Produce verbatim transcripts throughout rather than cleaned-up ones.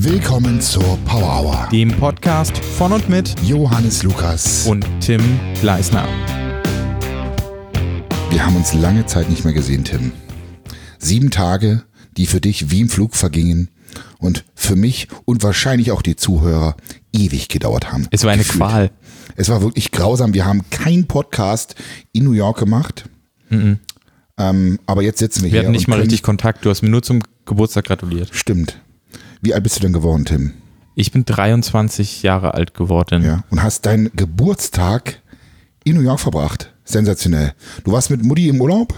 Willkommen zur Power Hour, dem Podcast von und mit Johannes Lukas und Tim Gleisner. Wir haben uns lange Zeit nicht mehr gesehen, Tim. Sieben Tage, die für dich wie im Flug vergingen und für mich und wahrscheinlich auch die Zuhörer ewig gedauert haben. Es war eine Gefühlt. Qual. Es war wirklich grausam. Wir haben keinen Podcast in New York gemacht. Mhm. Ähm, aber jetzt sitzen wir, wir hier. Wir hatten nicht mal können, richtig Kontakt. Du hast mir nur zum Geburtstag gratuliert. Stimmt. Wie alt bist du denn geworden, Tim? Ich bin dreiundzwanzig Jahre alt geworden. Ja. Und hast deinen Geburtstag in New York verbracht. Sensationell. Du warst mit Mutti im Urlaub?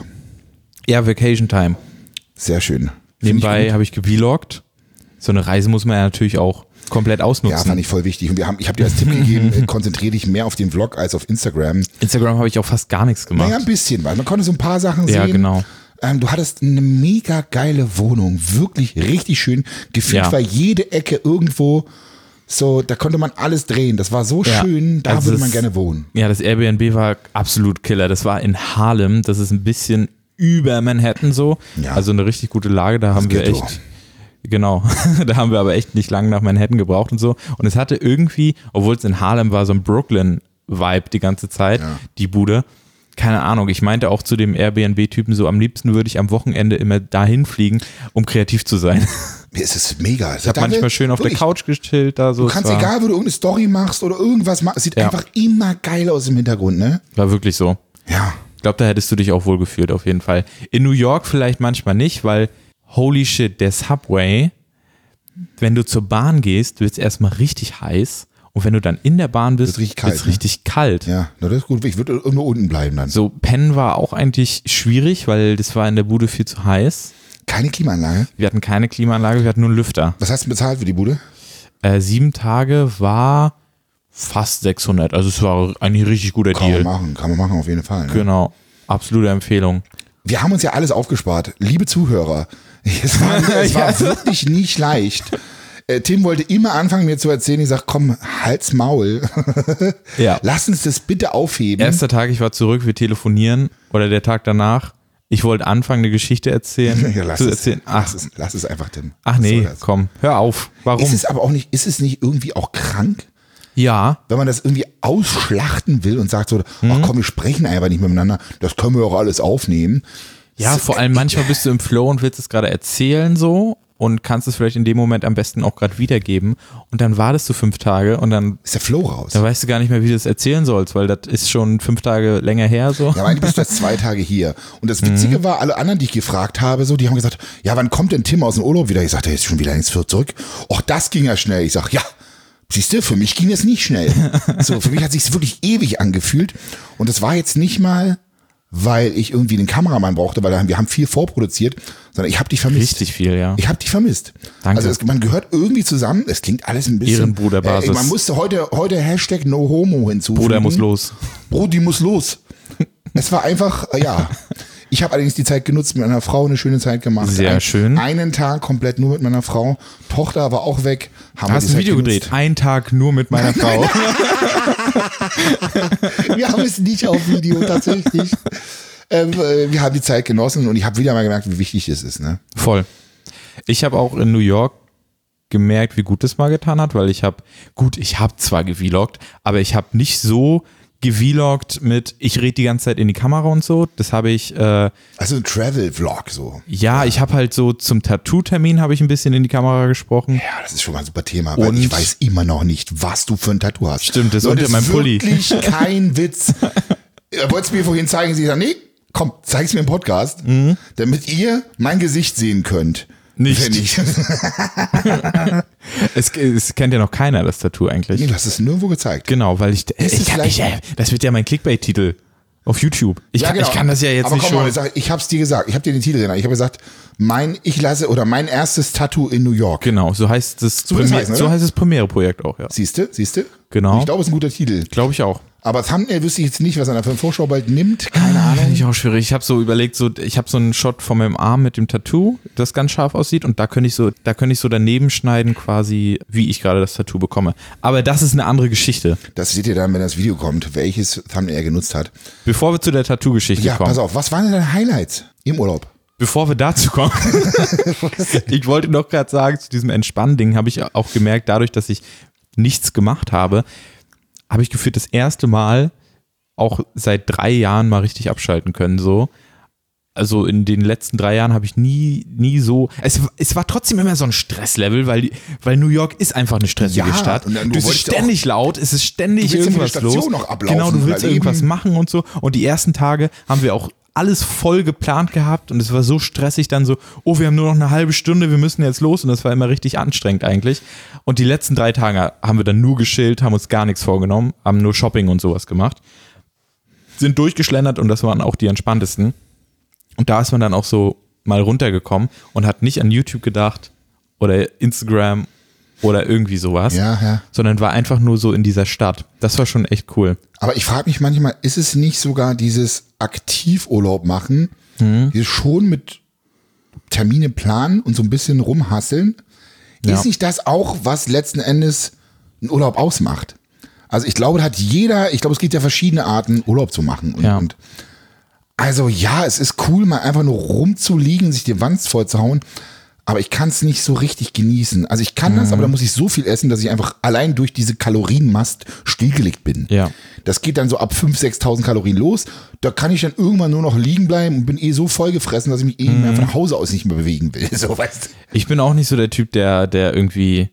Ja, Vacation Time. Sehr schön. Nebenbei habe ich gevloggt. So eine Reise muss man ja natürlich auch komplett ausnutzen. Ja, fand ich voll wichtig. Und wir haben, ich habe dir als Tipp gegeben, konzentriere dich mehr auf den Vlog als auf Instagram. Instagram habe ich auch fast gar nichts gemacht. Naja, ein bisschen, weil man konnte so ein paar Sachen sehen. Ja, genau. Ähm, du hattest eine mega geile Wohnung. Wirklich richtig schön. Gefühlt Ja. war jede Ecke irgendwo so, da konnte man alles drehen. Das war so Ja. schön, da Also würde das- man gerne wohnen. Ja, das Airbnb war absolut Killer. Das war in Harlem. Das ist ein bisschen über Manhattan so. Ja. Also eine richtig gute Lage. Da haben wir Ghetto. echt, genau, da haben wir aber echt nicht lange nach Manhattan gebraucht und so. Und es hatte irgendwie, obwohl es in Harlem war, so ein Brooklyn-Vibe die ganze Zeit, Ja. die Bude. Keine Ahnung, ich meinte auch zu dem Airbnb-Typen so, am liebsten würde ich am Wochenende immer dahin fliegen, um kreativ zu sein. Es ist mega. Ich habe manchmal schön auf der Couch gechillt. Da so. Du kannst, Es war, egal wo du irgendeine Story machst oder irgendwas machst, es sieht Ja. einfach immer geil aus im Hintergrund, ne? war wirklich so. Ja. Ich glaube, da hättest du dich auch wohl gefühlt, auf jeden Fall. In New York vielleicht manchmal nicht, weil holy shit, der Subway, wenn du zur Bahn gehst, wird es erstmal richtig heiß und wenn du dann in der Bahn bist, Wird's richtig kalt, wird's ne? richtig kalt. Ja, na, das ist gut. Ich würde nur unten bleiben dann. So, pennen war auch eigentlich schwierig, weil das war in der Bude viel zu heiß. Keine Klimaanlage. Wir hatten keine Klimaanlage, wir hatten nur einen Lüfter. Was hast du bezahlt für die Bude? Äh, sieben Tage war fast sechshundert, also es war eigentlich ein richtig guter Kann Deal. man machen, kann man machen auf jeden Fall. Ne? Genau, absolute Empfehlung. Wir haben uns ja alles aufgespart. Liebe Zuhörer, es war, es war wirklich nicht leicht. Äh, Tim wollte immer anfangen, mir zu erzählen. Ich sag, komm, halt's Maul. Ja. Lass uns das bitte aufheben. Erster Tag, ich war zurück, wir telefonieren oder der Tag danach. Ich wollte anfangen, eine Geschichte erzählen. ja, lass, zu es, erzählen. Ach, lass, es, lass es einfach, Tim. ach Was soll nee, das? komm, hör auf. Warum? Ist es aber auch nicht, ist es nicht irgendwie auch krank, Ja, wenn man das irgendwie ausschlachten will und sagt so, Mhm. ach komm, wir sprechen einfach nicht miteinander, das können wir auch alles aufnehmen. ja, vor allem manchmal bist du im Flow und willst es gerade erzählen so und kannst es vielleicht in dem Moment am besten auch gerade wiedergeben und dann wartest du fünf Tage und dann, Ist der Flow raus. dann weißt du gar nicht mehr, wie du es erzählen sollst, weil das ist schon fünf Tage länger her so. Ja, aber eigentlich bist du jetzt zwei Tage hier. Und das Witzige Mhm. war, alle anderen, die ich gefragt habe, so, die haben gesagt, ja, wann kommt denn Tim aus dem Urlaub wieder? Ich sagte, er ist schon wieder ins Viert zurück. Och, das ging ja schnell. Ich sag, ja, siehst du, für mich ging es nicht schnell. So, für mich hat sich's wirklich ewig angefühlt. Und das war jetzt nicht mal, weil ich irgendwie einen Kameramann brauchte, weil wir haben viel vorproduziert, sondern ich habe dich vermisst. Richtig viel, ja. Ich habe dich vermisst. Danke. Also es, man gehört irgendwie zusammen. Es klingt alles ein bisschen. Ehrenbruderbasis. Äh, man musste heute, heute Hashtag No Homo hinzufügen. Bruder muss los. Brudi muss los. Es war einfach, äh, ja. Ich habe allerdings die Zeit genutzt, mit meiner Frau eine schöne Zeit gemacht. Sehr ein, schön. Einen Tag komplett nur mit meiner Frau. Tochter war auch weg. Haben wir Hast die ein Zeit Video genutzt. gedreht? Ein Tag nur mit meiner Frau. Wir haben es nicht auf Video, tatsächlich. ähm, äh, wir haben die Zeit genossen und ich habe wieder mal gemerkt, wie wichtig es ist. Ne? Voll. Ich habe auch in New York gemerkt, wie gut es mal getan hat, weil ich habe, gut, ich habe zwar gevloggt, aber ich habe nicht so gevloggt mit, ich rede die ganze Zeit in die Kamera und so. Das habe ich, äh, Also ein Travel-Vlog so. ja, ich habe halt so zum Tattoo-Termin habe ich ein bisschen in die Kamera gesprochen. Ja, das ist schon mal ein super Thema, weil Und- ich weiß immer noch nicht, was du für ein Tattoo hast. Stimmt, das ist Leute, unter meinem Pulli. Wirklich kein Witz. Er wollte es mir vorhin zeigen, sie sagt, nee, komm, zeig's mir im Podcast, Mhm. damit ihr mein Gesicht sehen könnt. Nicht. Wenn ich, Es, es kennt ja noch keiner, das Tattoo eigentlich. nee, das ist nirgendwo gezeigt. Genau, weil ich, Es ist ich, vielleicht- ich äh, das wird ja mein Clickbait-Titel auf YouTube. Ich, kann, ich kann das ja jetzt Aber nicht komm mal, schon. ich, sag, ich hab's dir gesagt, ich hab dir den Titel genannt. Ich habe gesagt, mein, ich lasse, oder mein erstes Tattoo in New York. Genau, so heißt das, So wird es Premiere- heißen, so oder? heißt das Premiere-Projekt auch, ja. Siehste, siehste? Genau. Ich glaube, es ist ein guter Titel. Glaube ich auch. Aber Thumbnail wüsste ich jetzt nicht, was er an der Vorschau bald nimmt. Keine Finde Ahnung. ich auch schwierig. Ich habe so überlegt, so ich habe so einen Shot von meinem Arm mit dem Tattoo, das ganz scharf aussieht und da könnte ich so, da könnte ich so daneben schneiden, quasi wie ich gerade das Tattoo bekomme. Aber das ist eine andere Geschichte. Das seht ihr dann, wenn das Video kommt, welches Thumbnail er genutzt hat. Bevor wir zu der Tattoo-Geschichte Ja, kommen. pass auf, was waren denn deine Highlights im Urlaub? bevor wir dazu kommen, ich wollte noch gerade sagen, zu diesem Entspann-Ding habe ich auch gemerkt, dadurch, dass ich nichts gemacht habe, habe ich gefühlt das erste Mal auch seit drei Jahren mal richtig abschalten können, so. Also in den letzten drei Jahren habe ich nie, nie so, es, es war trotzdem immer so ein Stresslevel, weil, weil New York ist einfach eine stressige Ja, Stadt. und dann- du Du, es ist wolltest ja ständig laut, es ist ständig Du willst ja mit der irgendwas Station los. noch ablaufen Genau, du und willst erleben. irgendwas machen und so. Und die ersten Tage haben wir auch alles voll geplant gehabt und es war so stressig dann so, oh, wir haben nur noch eine halbe Stunde, wir müssen jetzt los und das war immer richtig anstrengend eigentlich. Und die letzten drei Tage haben wir dann nur gechillt, haben uns gar nichts vorgenommen, haben nur Shopping und sowas gemacht. Sind durchgeschlendert und das waren auch die entspanntesten. Und da ist man dann auch so mal runtergekommen und hat nicht an YouTube gedacht oder Instagram oder irgendwie sowas, Ja, ja. sondern war einfach nur so in dieser Stadt. Das war schon echt cool. Aber ich frage mich manchmal, ist es nicht sogar dieses Aktivurlaub machen, Mhm. dieses schon mit Termine planen und so ein bisschen rumhasseln? Ja. Ist nicht das auch, was letzten Endes einen Urlaub ausmacht? Also ich glaube, da hat jeder, ich glaube, es gibt ja verschiedene Arten, Urlaub zu machen. Und, Ja. und also ja, es ist cool, mal einfach nur rumzuliegen, sich die Wand voll zu hauen. Aber ich kann es nicht so richtig genießen. Also ich kann das, Mhm. aber da muss ich so viel essen, dass ich einfach allein durch diese Kalorienmast stillgelegt bin. Ja. Das geht dann so ab fünftausend, sechstausend Kalorien los. Da kann ich dann irgendwann nur noch liegen bleiben und bin eh so voll gefressen, dass ich mich eh Mhm. mehr von Hause aus nicht mehr bewegen will. So, weißt du? Ich bin auch nicht so der Typ, der, der irgendwie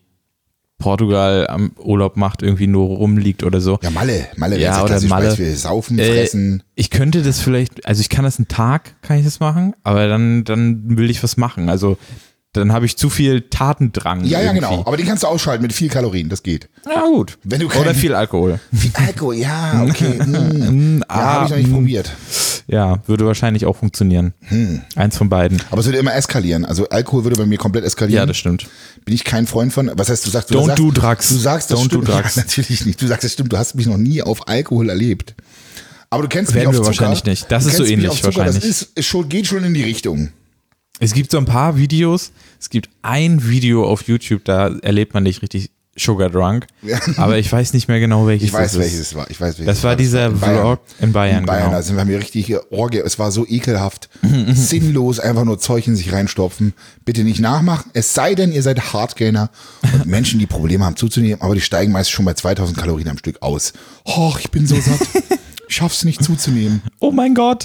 Portugal am Urlaub macht, irgendwie nur rumliegt oder so. Ja, Malle. Malle, Ja, wenn's oder klassisch Malle. weiß, wir saufen, Äh, fressen. Ich könnte das vielleicht, also ich kann das einen Tag, kann ich das machen, aber dann, dann will ich was machen. Also dann habe ich zu viel Tatendrang. Ja, ja, irgendwie. genau. Aber den kannst du ausschalten mit viel Kalorien. Das geht. Ja, gut. Wenn du kein- Oder viel Alkohol. Viel Alkohol, ja, okay. Mm. Ja, habe ich noch nicht mm. probiert. Ja, würde wahrscheinlich auch funktionieren. Hm. Eins von beiden. Aber es würde immer eskalieren. Also Alkohol würde bei mir komplett eskalieren. Ja, das stimmt. Bin ich kein Freund von. Was heißt, du sagst, du Don't sagst, do drugs. Du sagst, das Don't do stimmt. drugs. Ja, natürlich nicht. Du sagst, das stimmt. Du hast mich noch nie auf Alkohol erlebt. Aber du kennst Werden mich auf wir Zucker. wahrscheinlich nicht. Das Du ist so kennst mich ähnlich auf Zucker. wahrscheinlich. Das ist, ist schon, geht schon in die Richtung. Es gibt so ein paar Videos. Es gibt ein Video auf YouTube, da erlebt man dich richtig sugar drunk. Ja. Aber ich weiß nicht mehr genau, welches Ich weiß, das welches ist. es war. Ich weiß, welches Das es war dieser in Bayern. Vlog in Bayern, In Bayern, genau. da sind wir mir richtig Orgie. Es war so ekelhaft, sinnlos, einfach nur Zeug in sich reinstopfen. Bitte nicht nachmachen. Es sei denn, ihr seid Hardgainer und Menschen, die Probleme haben zuzunehmen, aber die steigen meist schon bei zweitausend Kalorien am Stück aus. Och, ich bin so satt. Ich schaff's nicht zuzunehmen. Oh mein Gott.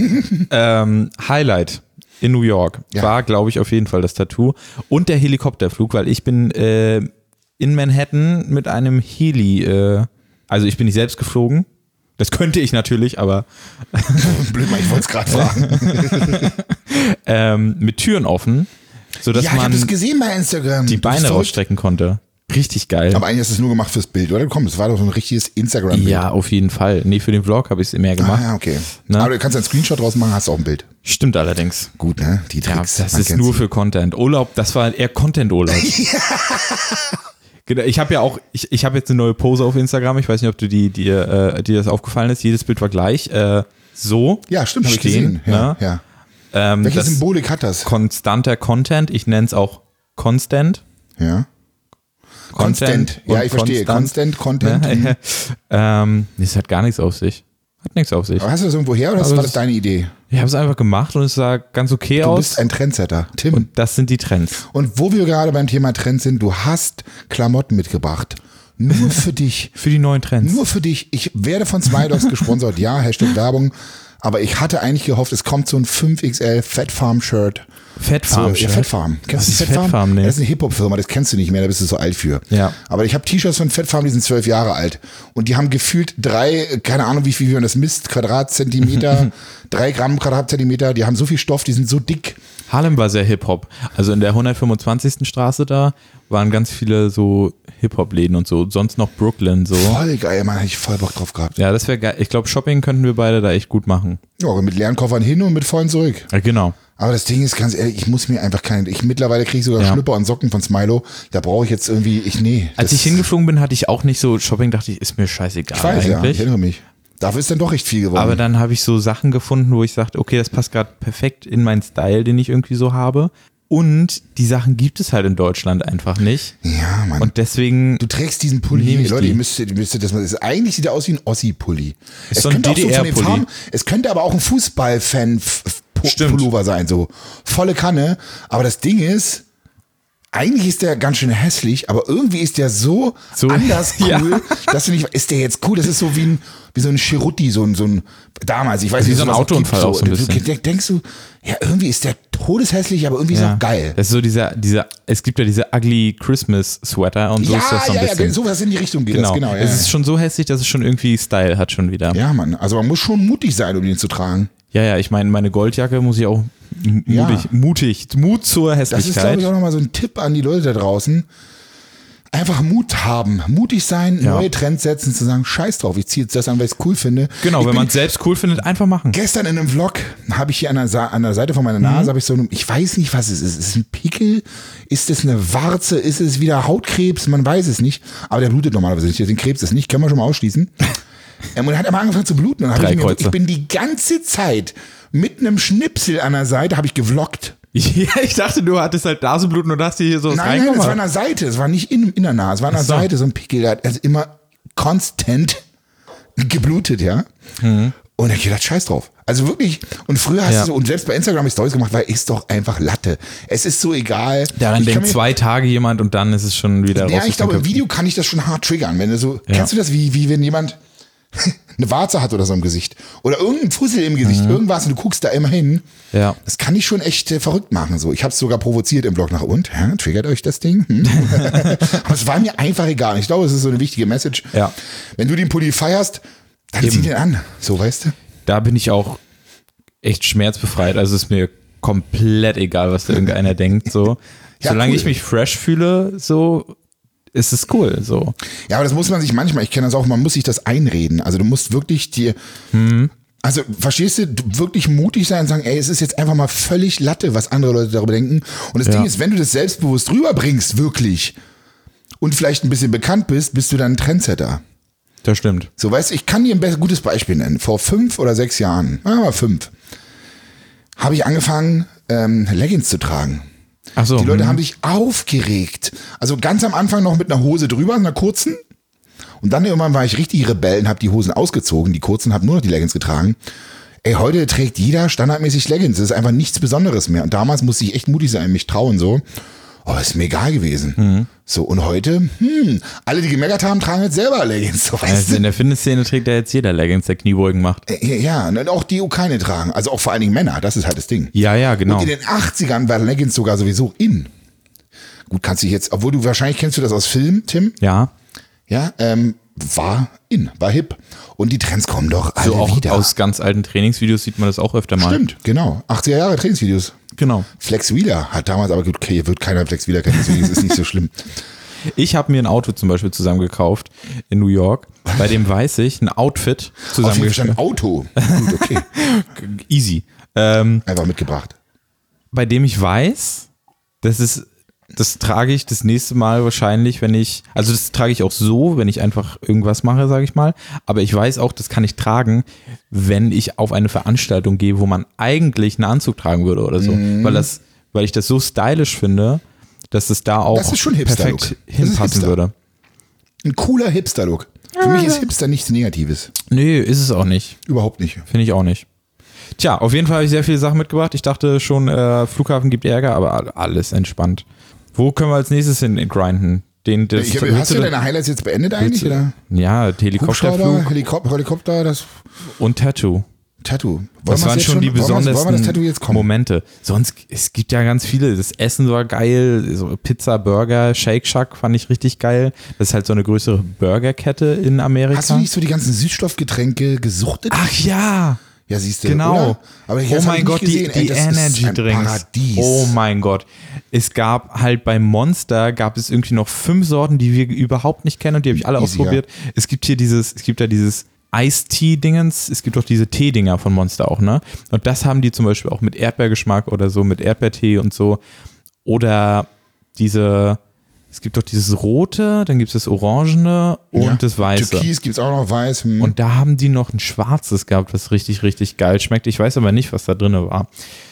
ähm, Highlight in New York Ja. war, glaube ich, auf jeden Fall das Tattoo und der Helikopterflug, weil ich bin äh, in Manhattan mit einem Heli, äh, also ich bin nicht selbst geflogen. Das könnte ich natürlich, aber Blöd, Mann, ich wollte es gerade fragen. ähm, mit Türen offen, sodass Ja, ich habe man das gesehen bei Instagram. die Du bist Beine verrückt. rausstrecken konnte. Richtig geil. Aber eigentlich hast du es nur gemacht fürs Bild, oder? Komm, das war doch so ein richtiges Instagram-Bild. Ja, auf jeden Fall. Nee, für den Vlog habe ich es mehr Ah, gemacht. ja, okay. Na? Aber du kannst einen Screenshot draus machen, hast du auch ein Bild. Stimmt allerdings. Gut, ne? Die Ja, Tricks. das man ist kennt nur sie. für Content. Urlaub, das war eher Content-Urlaub. Genau, ich habe ja auch, ich, ich habe jetzt eine neue Pose auf Instagram. Ich weiß nicht, ob du die, dir, äh, dir das aufgefallen ist. Jedes Bild war gleich. Äh, so. Ja, stimmt, habe ich stehen, gesehen. Ja, ne? ja. Ähm, Welche das Symbolik hat das? konstanter Content. Ich nenne es auch Constant. Ja. Content Constant. Ja, und ich verstehe. Constant. Constant, Content. Ne? ähm, das hat gar nichts auf sich. Hat nichts auf sich. Aber hast du das irgendwo her oder Aber war das- das deine Idee? Ich habe es einfach gemacht und es sah ganz okay Du aus. bist ein Trendsetter. Tim. Und, Das sind die Trends. wo wir gerade beim Thema Trends sind, du hast Klamotten mitgebracht. Nur für dich. Für die neuen Trends. Nur für dich. Ich werde von Smidogs gesponsert. Ja, Hashtag Werbung. Aber ich hatte eigentlich gehofft, es kommt so ein fünf X L Fat Farm Shirt. Fettfarm. So, ja, Fat Farm. Kennst Was du ist Fat Farm? Fat Farm? Nee. Das ist eine Hip-Hop-Firma, das kennst du nicht mehr, da bist du so alt für. Ja. Aber ich habe T-Shirts von Fat Farm, die sind zwölf Jahre alt. Und die haben gefühlt drei, keine Ahnung, wie viel wie man das misst, Quadratzentimeter, drei Gramm Quadratzentimeter, die haben so viel Stoff, die sind so dick. Harlem war sehr Hip-Hop. Also in der hundertfünfundzwanzigsten Straße da waren ganz viele so Hip-Hop-Läden und so. Sonst noch Brooklyn so. Voll geil, Mann, hätte ich voll Bock drauf gehabt. Ja, das wäre geil. Ich glaube, Shopping könnten wir beide da echt gut machen. Ja, mit leeren Koffern hin und mit vollen zurück. Ja, genau. Aber das Ding ist ganz ehrlich, ich muss mir einfach keinen, ich mittlerweile kriege ich sogar Ja. Schlüpper und Socken von Smilo, da brauche ich jetzt irgendwie, ich, nee. Als das- ich hingeflogen bin, hatte ich auch nicht so Shopping, dachte ich, ist mir scheißegal ich weiß, ja, ich eigentlich. erinnere mich. Dafür ist dann doch recht viel geworden. Aber dann habe ich so Sachen gefunden, wo ich sagte, okay, das passt gerade perfekt in meinen Style, den ich irgendwie so habe. Und die Sachen gibt es halt in Deutschland einfach nicht. ja, Mann. Und deswegen Du trägst diesen Pulli, Nehme ich Leute, die. ihr müsstet, ihr müsstet das mal, das ist, eigentlich sieht er aus wie ein Ossi-Pulli. Es so ein könnte auch so von den D D R-Pulli. Farben, es könnte aber auch ein Fußball-Fan-Pulli Pullover sein, so volle Kanne. Aber das Ding ist, eigentlich ist der ganz schön hässlich, aber irgendwie ist der so, so anders cool, ja. dass du nicht, ist der jetzt cool? Das ist so wie ein, wie so ein Cherutti, so ein, so ein, damals, ich weiß nicht, wie so ein Autounfall auch so ein bisschen. Du, denkst du, ja, irgendwie ist der todeshässlich, aber irgendwie ja. ist auch geil. Das ist so dieser, dieser, es gibt ja diese ugly Christmas Sweater und so ja, ist das so ein ja, bisschen. Ja, sowas in die Richtung geht genau. das, genau. Ja, es ja. ist schon so hässlich, dass es schon irgendwie Style hat schon wieder. Ja, Mann, also man muss schon mutig sein, um den zu tragen. Ja, ja, ich meine, meine Goldjacke muss ich auch mutig, ja. mutig, Mut zur Hässlichkeit. Das ist, glaube ich, auch nochmal so ein Tipp an die Leute da draußen. Einfach Mut haben, mutig sein, ja. neue Trends setzen, zu sagen, scheiß drauf, ich ziehe jetzt das an, weil ich es cool finde. Genau, ich wenn man es selbst cool findet, einfach machen. Gestern in einem Vlog habe ich hier an der, Sa- an der Seite von meiner Nase, mhm. habe ich so, ich weiß nicht, was es ist. Ist es ein Pickel? Ist es eine Warze? Ist es wieder Hautkrebs? Man weiß es nicht. Aber der blutet normalerweise nicht. Den Krebs ist nicht, können wir schon mal ausschließen. ähm, und er hat aber angefangen zu bluten. Und dann hab ich, mir, ich bin die ganze Zeit mit einem Schnipsel an der Seite, habe ich gevloggt. Ja, ich dachte, du hattest halt Nasenbluten und hast dir hier so was Nein, nein, es war an der Seite, es war nicht in, in der Nase, es war an der so. Seite, so ein Pickel, der hat also immer konstant geblutet, ja. Mhm. Und ich gedacht, scheiß drauf. Also wirklich, und früher hast ja. du so, und selbst bei Instagram habe ich Storys gemacht, weil ist doch einfach Latte. Es ist so egal. Daran denkt zwei Tage jemand und dann ist es schon wieder raus. Ja, ich glaube, im Video kann ich das schon hart triggern, wenn du so, ja. kennst du das, wie, wie wenn jemand eine Warze hat oder so im Gesicht oder irgendein Fussel im Gesicht, mhm. irgendwas und du guckst da immer hin. Ja. Das kann ich schon echt äh, verrückt machen. So, ich habe es sogar provoziert im Blog nach und. Ja, triggert euch das Ding? Hm? Aber es war mir einfach egal. Ich glaube, es ist so eine wichtige Message. Ja. Wenn du den Pulli feierst, dann Eben. zieh den an. So, weißt du? Da bin ich auch echt schmerzbefreit. Also es ist mir komplett egal, was da irgendeiner denkt. So, ja, solange cool. ich mich fresh fühle, so ist es cool, so. Ja, aber das muss man sich manchmal, ich kenne das auch, man muss sich das einreden. Also du musst wirklich dir, hm. also verstehst du, wirklich mutig sein und sagen, ey, es ist jetzt einfach mal völlig Latte, was andere Leute darüber denken. Und das ja. Ding ist, wenn du das selbstbewusst rüberbringst, wirklich, und vielleicht ein bisschen bekannt bist, bist du dann ein Trendsetter. Das stimmt. So, weißt du, ich kann dir ein gutes Beispiel nennen. Vor fünf oder sechs Jahren, aber fünf, habe ich angefangen, ähm, Leggings zu tragen. Ach so, die Leute mh. haben sich aufgeregt. Also ganz am Anfang noch mit einer Hose drüber, einer kurzen. Und dann irgendwann war ich richtig Rebell und habe die Hosen ausgezogen, die kurzen, habe nur noch die Leggings getragen. Ey, heute trägt jeder standardmäßig Leggings. Das ist einfach nichts Besonderes mehr. Und damals musste ich echt mutig sein, mich trauen so. Aber ist mir egal gewesen. Mhm. So, und heute, hm, alle, die gemeckert haben, tragen jetzt selber Leggings. So, weißt also du? In der Fitnessszene trägt ja jetzt jeder Leggings, der Kniebeugen macht. Äh, ja, und auch die, die keine tragen. Also auch vor allen Dingen Männer, das ist halt das Ding. Ja, ja, genau. Und in den achtzigern war Leggings sogar sowieso in. Gut, kannst du jetzt, obwohl du wahrscheinlich kennst du das aus Film, Tim? Ja. Ja, ähm, war in, war hip. Und die Trends kommen doch alle so auch wieder. Aus ganz alten Trainingsvideos sieht man das auch öfter mal. Stimmt, genau. achtziger Jahre Trainingsvideos. Genau. Flex Wheeler hat damals, aber gut, okay, wird keiner Flex Wheeler kennen, deswegen ist es nicht so schlimm. Ich habe mir ein Auto zum Beispiel zusammen gekauft in New York, bei dem weiß ich, ein Outfit zusammen gekauft. Ein Auto. Gut, okay. Easy. Ähm, Einfach mitgebracht. Bei dem ich weiß, das ist, das trage ich das nächste Mal wahrscheinlich, wenn ich, also das trage ich auch so, wenn ich einfach irgendwas mache, sage ich mal. Aber ich weiß auch, das kann ich tragen, wenn ich auf eine Veranstaltung gehe, wo man eigentlich einen Anzug tragen würde oder so. Mm. Weil das, weil ich das so stylisch finde, dass es da auch das ist schon perfekt hinpassen würde. Ein cooler Hipster-Look. Für ja, mich ist Hipster nichts Negatives. Nee, ist es auch nicht. Überhaupt nicht. Finde ich auch nicht. Tja, auf jeden Fall habe ich sehr viele Sachen mitgebracht. Ich dachte schon, äh, Flughafen gibt Ärger, aber alles entspannt. Wo können wir als nächstes hin grinden? Den, das, ich hab, hast du deine Highlights jetzt beendet eigentlich? Oder? Ja, Helikopterflug. Helikopter, Helikopter, das und Tattoo. Tattoo. Wollen das waren schon die besondersten wollen wir das Tattoo jetzt kommen? Momente. Sonst, es gibt ja ganz viele. Das Essen war geil. So Pizza, Burger, Shake Shack fand ich richtig geil. Das ist halt so eine größere Burgerkette in Amerika. Hast du nicht so die ganzen Süßstoffgetränke gesuchtet? Ach ja. Ja, siehst du. Genau. Oder? Aber ich oh mein Gott, gesehen. die, die Ey, Energy Drinks. Paradies. Oh mein Gott. Es gab halt bei Monster gab es irgendwie noch fünf Sorten, die wir überhaupt nicht kennen und die habe ich alle Easy, ausprobiert. Ja. Es gibt hier dieses, es gibt ja dieses Eistee-Dingens, es gibt auch diese Tee-Dinger von Monster auch, ne? Und das haben die zum Beispiel auch mit Erdbeergeschmack oder so, mit Erdbeertee und so. Oder diese, es gibt doch dieses Rote, dann gibt es das Orangene und ja. das Weiße. Türkis gibt es auch noch weiß. Hm. Und da haben die noch ein Schwarzes gehabt, was richtig, richtig geil schmeckt. Ich weiß aber nicht, was da drin war.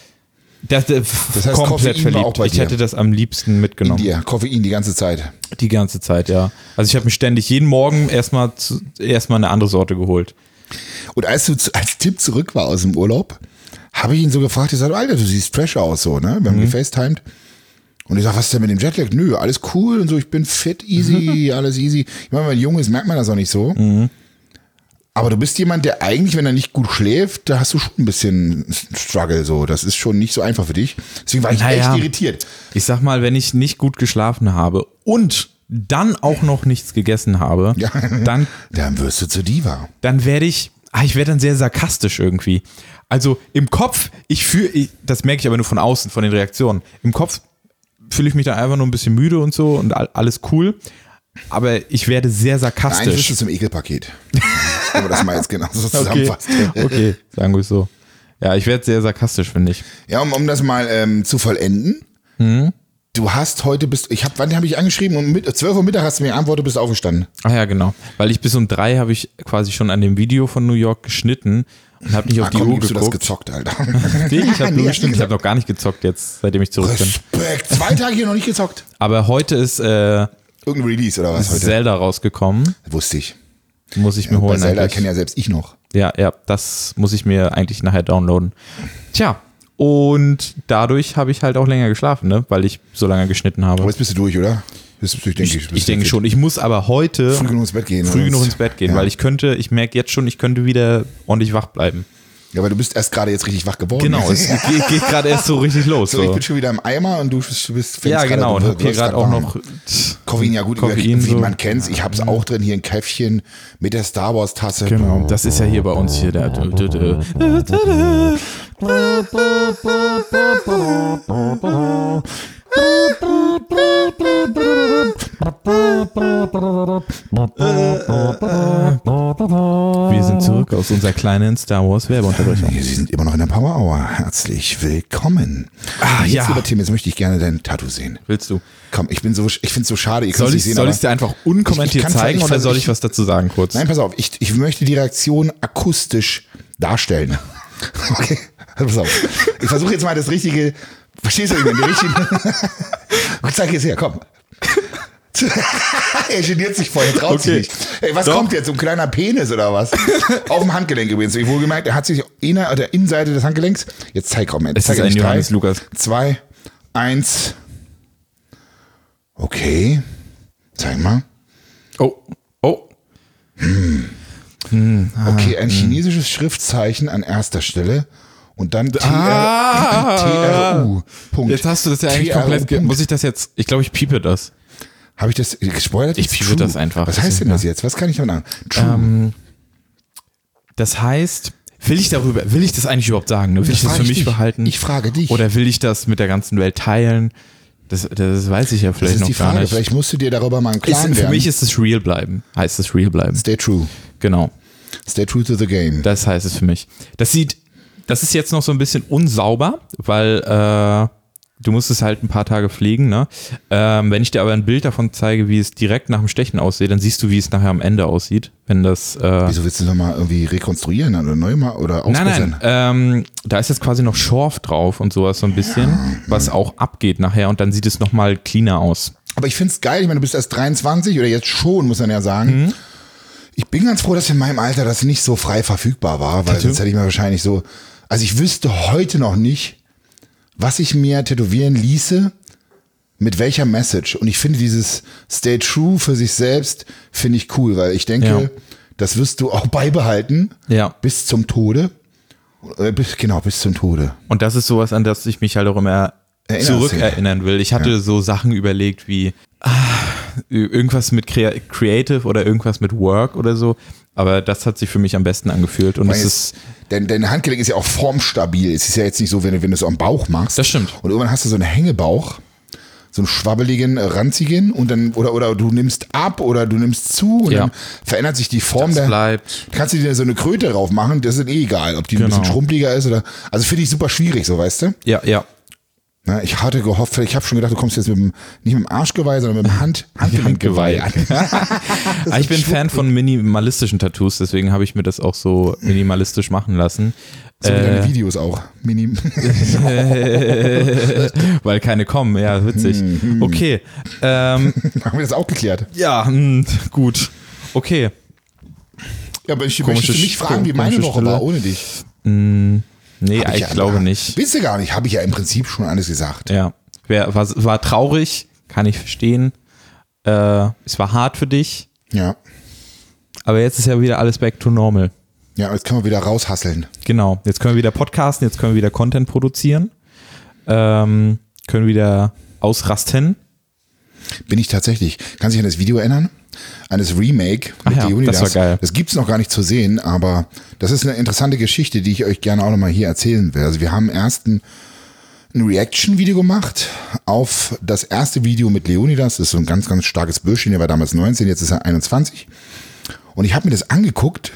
Das, das, das heißt, komplett Koffein verliebt. Ich hätte das am liebsten mitgenommen. In dir, Koffein die ganze Zeit. Die ganze Zeit, ja. Also ich habe mir ständig jeden Morgen erstmal erstmal eine andere Sorte geholt. Und als du als Tipp zurück war aus dem Urlaub, habe ich ihn so gefragt, ich sage, Alter, du siehst fresh aus, so, ne? Wir haben Mhm. gefacetimed. Und ich sage, was ist denn mit dem Jetlag? Nö, alles cool und so, ich bin fit, easy, alles easy. Ich meine, wenn man jung ist, merkt man das auch nicht so. Mhm. Aber du bist jemand, der eigentlich, wenn er nicht gut schläft, da hast du schon ein bisschen Struggle, so. Das ist schon nicht so einfach für dich. Deswegen war ich Naja. echt irritiert. Ich sag mal, wenn ich nicht gut geschlafen habe und dann auch noch nichts gegessen habe, Ja. dann, Dann wirst du zur Diva. dann werde ich, ah, ich werde dann sehr sarkastisch irgendwie. Also im Kopf, ich fühle, das merke ich aber nur von außen, von den Reaktionen. Im Kopf fühle ich mich dann einfach nur ein bisschen müde und so und all- alles cool. Aber ich werde sehr Eigentlich ist sarkastisch. es im Ekelpaket. Wenn man das mal jetzt genau so Okay, zusammenfasst. okay, sagen wir es so. Ja, ich werde sehr sarkastisch, finde ich. Ja, um, um das mal ähm, zu vollenden. Mhm. Du hast heute, bist, ich hab, wann habe ich angeschrieben? Um mit, zwölf Uhr Mittag hast du mir geantwortet, bist aufgestanden. Ach ja, genau. Weil ich bis um drei habe ich quasi schon an dem Video von New York geschnitten und habe nicht auf Ah, die komm, Uhr gibst du das geguckt. gezockt, Alter. Nee, ich habe Nee, nur hast gestimmt. du Ich habe noch gar nicht gezockt jetzt, seitdem ich zurück bin. Respekt. Zwei Tage hier noch nicht gezockt. Aber heute ist äh, Irgendein Release oder was heute? Zelda rausgekommen. Wusste ich. Muss ich mir Ja, bei holen. Zelda eigentlich. kenne ja selbst ich noch. Ja, ja, das muss ich mir eigentlich nachher downloaden. Tja, und dadurch habe ich halt auch länger geschlafen, ne? Weil ich so lange geschnitten habe. Aber jetzt bist du durch, oder? Bist, ich denke, Ich, bist ich du denke fit. schon. Ich muss aber heute Früh genug ins Bett gehen. früh oder? genug ins Bett gehen, Ja. weil ich könnte, ich merke jetzt schon, ich könnte wieder ordentlich wach bleiben. Ja, aber du bist erst gerade jetzt richtig wach geworden. Genau, es geht, geht gerade erst so richtig los. So, ich So. bin schon wieder im Eimer und du bist, bist Ja, fängst genau. Und du hab hier wirst gerade grad auch warm. noch Koffein, ja gut, Koffein, wie so. man kennt's. Ich hab's auch drin, hier ein Käffchen mit der Star Wars Tasse. Genau, das ist ja hier bei uns hier der. Wir sind zurück aus unserer kleinen Star Wars Werbeunterbrechung. Sie sind immer noch in der Power Hour. Herzlich willkommen. Ah, jetzt, ja. lieber Tim, jetzt möchte ich gerne dein Tattoo sehen. Willst du? Komm, ich bin so, ich find's so schade. Ich Soll kann's ich nicht sehen, soll aber- ich's dir einfach Ich- unkommentiert ich kann- zeigen ich- oder ich- soll ich was dazu sagen kurz? Nein, pass auf. Ich, ich möchte die Reaktion akustisch darstellen. Okay, pass auf. Ich versuche jetzt mal das richtige. Verstehst du, ich meine, die richtige. Gut, zeig jetzt her, komm. Er geniert sich voll, er traut Okay. sich nicht. Ey, was Doch. kommt jetzt? So ein kleiner Penis oder was? Auf dem Handgelenk übrigens. Ich wohl gemerkt, er hat sich inner der Innenseite des Handgelenks. Jetzt zeig, komm, jetzt Es zeig ist er ein nicht. Johannes Drei, Lukas. Zwei, eins. Okay. Zeig mal. Oh, oh. Okay, ein chinesisches Schriftzeichen an erster Stelle. Und dann T R, Ah. T R U. Punkt. Jetzt hast du das ja eigentlich T R U komplett. Ge- Punkt. muss ich das jetzt? Ich glaube, ich piepe das. Habe ich das gespoilert? Ich Jetzt piepe True. das einfach. Was Das heißt ist- denn das jetzt? Was kann ich damit an? True. Ähm, das heißt, will ich darüber, will ich das eigentlich überhaupt sagen? Ne? Will ich das frage für ich mich dich. behalten? Ich frage dich. Oder will ich das mit der ganzen Welt teilen? Das, das weiß ich ja das vielleicht ist noch die gar Frage. nicht. Vielleicht musst du dir darüber mal im Ist, Klaren für werden. mich ist es real bleiben. Heißt es real bleiben. Stay true. Genau. Stay true to the game. Das heißt es für mich. Das sieht, das ist jetzt noch so ein bisschen unsauber, weil äh, du musst es halt ein paar Tage pflegen. Ne? Ähm, wenn ich dir aber ein Bild davon zeige, wie es direkt nach dem Stechen aussieht, dann siehst du, wie es nachher am Ende aussieht. Wenn das. Äh, Wieso willst du das nochmal irgendwie rekonstruieren oder neu mal oder Nein, ausbessern? nein, ähm, da ist jetzt quasi noch Schorf drauf und sowas so ein bisschen, was auch abgeht nachher und dann sieht es nochmal cleaner aus. Aber ich find's geil. Ich meine, du bist erst dreiundzwanzig oder jetzt schon, muss man ja sagen. Mhm. Ich bin ganz froh, dass in meinem Alter das nicht so frei verfügbar war, weil Tattoo? sonst hätte ich mir wahrscheinlich so. Also ich wüsste heute noch nicht, was ich mir tätowieren ließe, mit welcher Message. Und ich finde dieses Stay True für sich selbst, finde ich cool, weil ich denke, Ja. das wirst du auch beibehalten Ja. bis zum Tode. Äh, bis, genau, bis zum Tode. Und das ist sowas, an das ich mich halt auch immer Erinnerst zurückerinnern will. Ich hatte so Sachen überlegt wie ah, irgendwas mit Crea- Creative oder irgendwas mit Work oder so, aber das hat sich für mich am besten angefühlt und Weil es jetzt- ist, Denn dein Handgelenk ist ja auch formstabil. Es ist ja jetzt nicht so, wenn du, wenn du es am Bauch machst. Das stimmt. Und irgendwann hast du so einen Hängebauch, so einen schwabbeligen, äh, ranzigen und dann, oder, oder du nimmst ab oder du nimmst zu und Ja. dann verändert sich die Form das der. bleibt. Kannst du dir so eine Kröte drauf machen, das ist eh egal, ob die ein Genau. bisschen schrumpeliger ist oder. Also finde ich super schwierig, so weißt du. Ja, ja. Na, ich hatte gehofft, ich habe schon gedacht, du kommst jetzt mit dem, nicht mit dem Arschgeweih, sondern mit dem Hand, Handgelenkgeweih an. Ah, ich bin Fan von minimalistischen Tattoos, deswegen habe ich mir das auch so minimalistisch machen lassen. So wie deine Äh, Videos auch. Minim. weil keine kommen, ja, witzig. Hm, Okay. Ähm, Haben wir das auch geklärt? ja, mh, gut. Okay. Ja, aber ich Komische möchte mich Sch- fragen, wie meine komische Woche Stille. war ohne dich. Mh, Nee, Hab ich, ja, glaube nicht. Wisst ihr gar nicht, habe ich ja im Prinzip schon alles gesagt. Ja, Wär, war, war traurig, kann ich verstehen. Äh, es war hart für dich, Ja. aber jetzt ist ja wieder alles back to normal. Ja, jetzt können wir wieder raushasseln. Genau, jetzt können wir wieder podcasten, jetzt können wir wieder Content produzieren, ähm, können wieder ausrasten. Bin ich tatsächlich. Kann sich an das Video erinnern? Eines Remake Ach mit ja, Leonidas. das war geil. Das gibt's noch gar nicht zu sehen, aber das ist eine interessante Geschichte, die ich euch gerne auch nochmal hier erzählen will. Also wir haben erst ein, ein Reaction-Video gemacht auf das erste Video mit Leonidas. Das ist so ein ganz, ganz starkes Bürschchen. Der war damals neunzehn, jetzt ist er einundzwanzig. Und ich habe mir das angeguckt,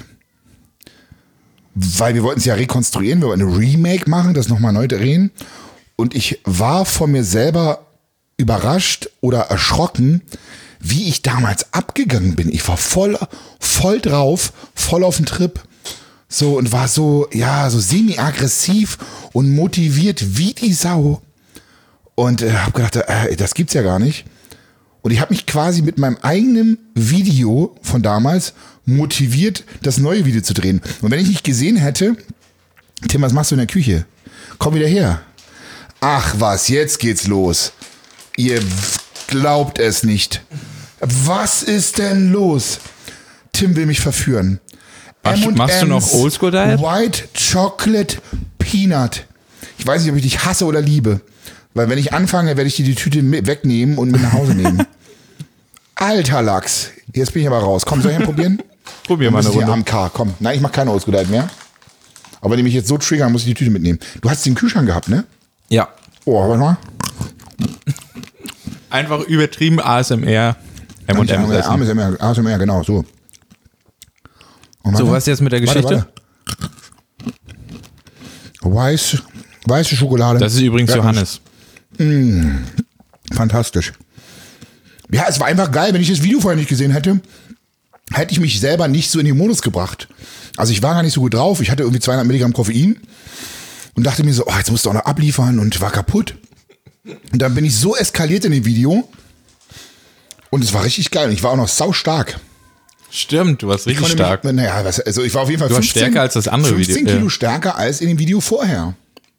weil wir wollten es ja rekonstruieren, wir wollten ein Remake machen, das nochmal neu drehen. Und ich war von mir selber überrascht oder erschrocken, wie ich damals abgegangen bin. Ich war voll, voll drauf, voll auf den Trip. So, und war so, ja, so semi-aggressiv und motiviert wie die Sau. Und äh, hab gedacht, äh, das gibt's ja gar nicht. Und ich habe mich quasi mit meinem eigenen Video von damals motiviert, das neue Video zu drehen. Und wenn ich nicht gesehen hätte, Tim, was machst du in der Küche? Komm wieder her. Ach was, jetzt geht's los. Ihr glaubt es nicht. Was ist denn los? Tim will mich verführen. Machst, M und machst du noch M's Oldschool Diet? White Chocolate Peanut. Ich weiß nicht, ob ich dich hasse oder liebe. Weil wenn ich anfange, werde ich dir die Tüte mit wegnehmen und mit nach Hause nehmen. Alter Lachs. Jetzt bin ich aber raus. Komm, soll ich mal probieren? Probier Dann mal eine muss ich hier Runde. am K. Komm. Nein, ich mache keine Oldschool Diet mehr. Aber wenn die mich jetzt so triggern, muss ich die Tüte mitnehmen. Du hast den Kühlschrank gehabt, ne? Ja. Oh, warte mal. Einfach übertrieben A S M R. M und M A S M R, A S M R, genau, so. Und So, warte. was jetzt mit der Geschichte? Warte, warte. Weiß, weiße Schokolade. Das ist übrigens Erdnuss. Johannes. Fantastisch. Ja, es war einfach geil. Wenn ich das Video vorher nicht gesehen hätte, hätte ich mich selber nicht so in den Modus gebracht. Also ich war gar nicht so gut drauf. Ich hatte irgendwie zweihundert Milligramm Koffein und dachte mir so, oh, jetzt musst du auch noch abliefern und war kaputt. Und dann bin ich so eskaliert in dem Video und es war richtig geil. Und ich war auch noch saustark. Stimmt, du warst richtig Ich stark. Mich, naja, was, also ich war auf jeden Fall Du warst fünfzehn, stärker als das andere Video, fünfzehn Kilo ja. stärker als in dem Video vorher.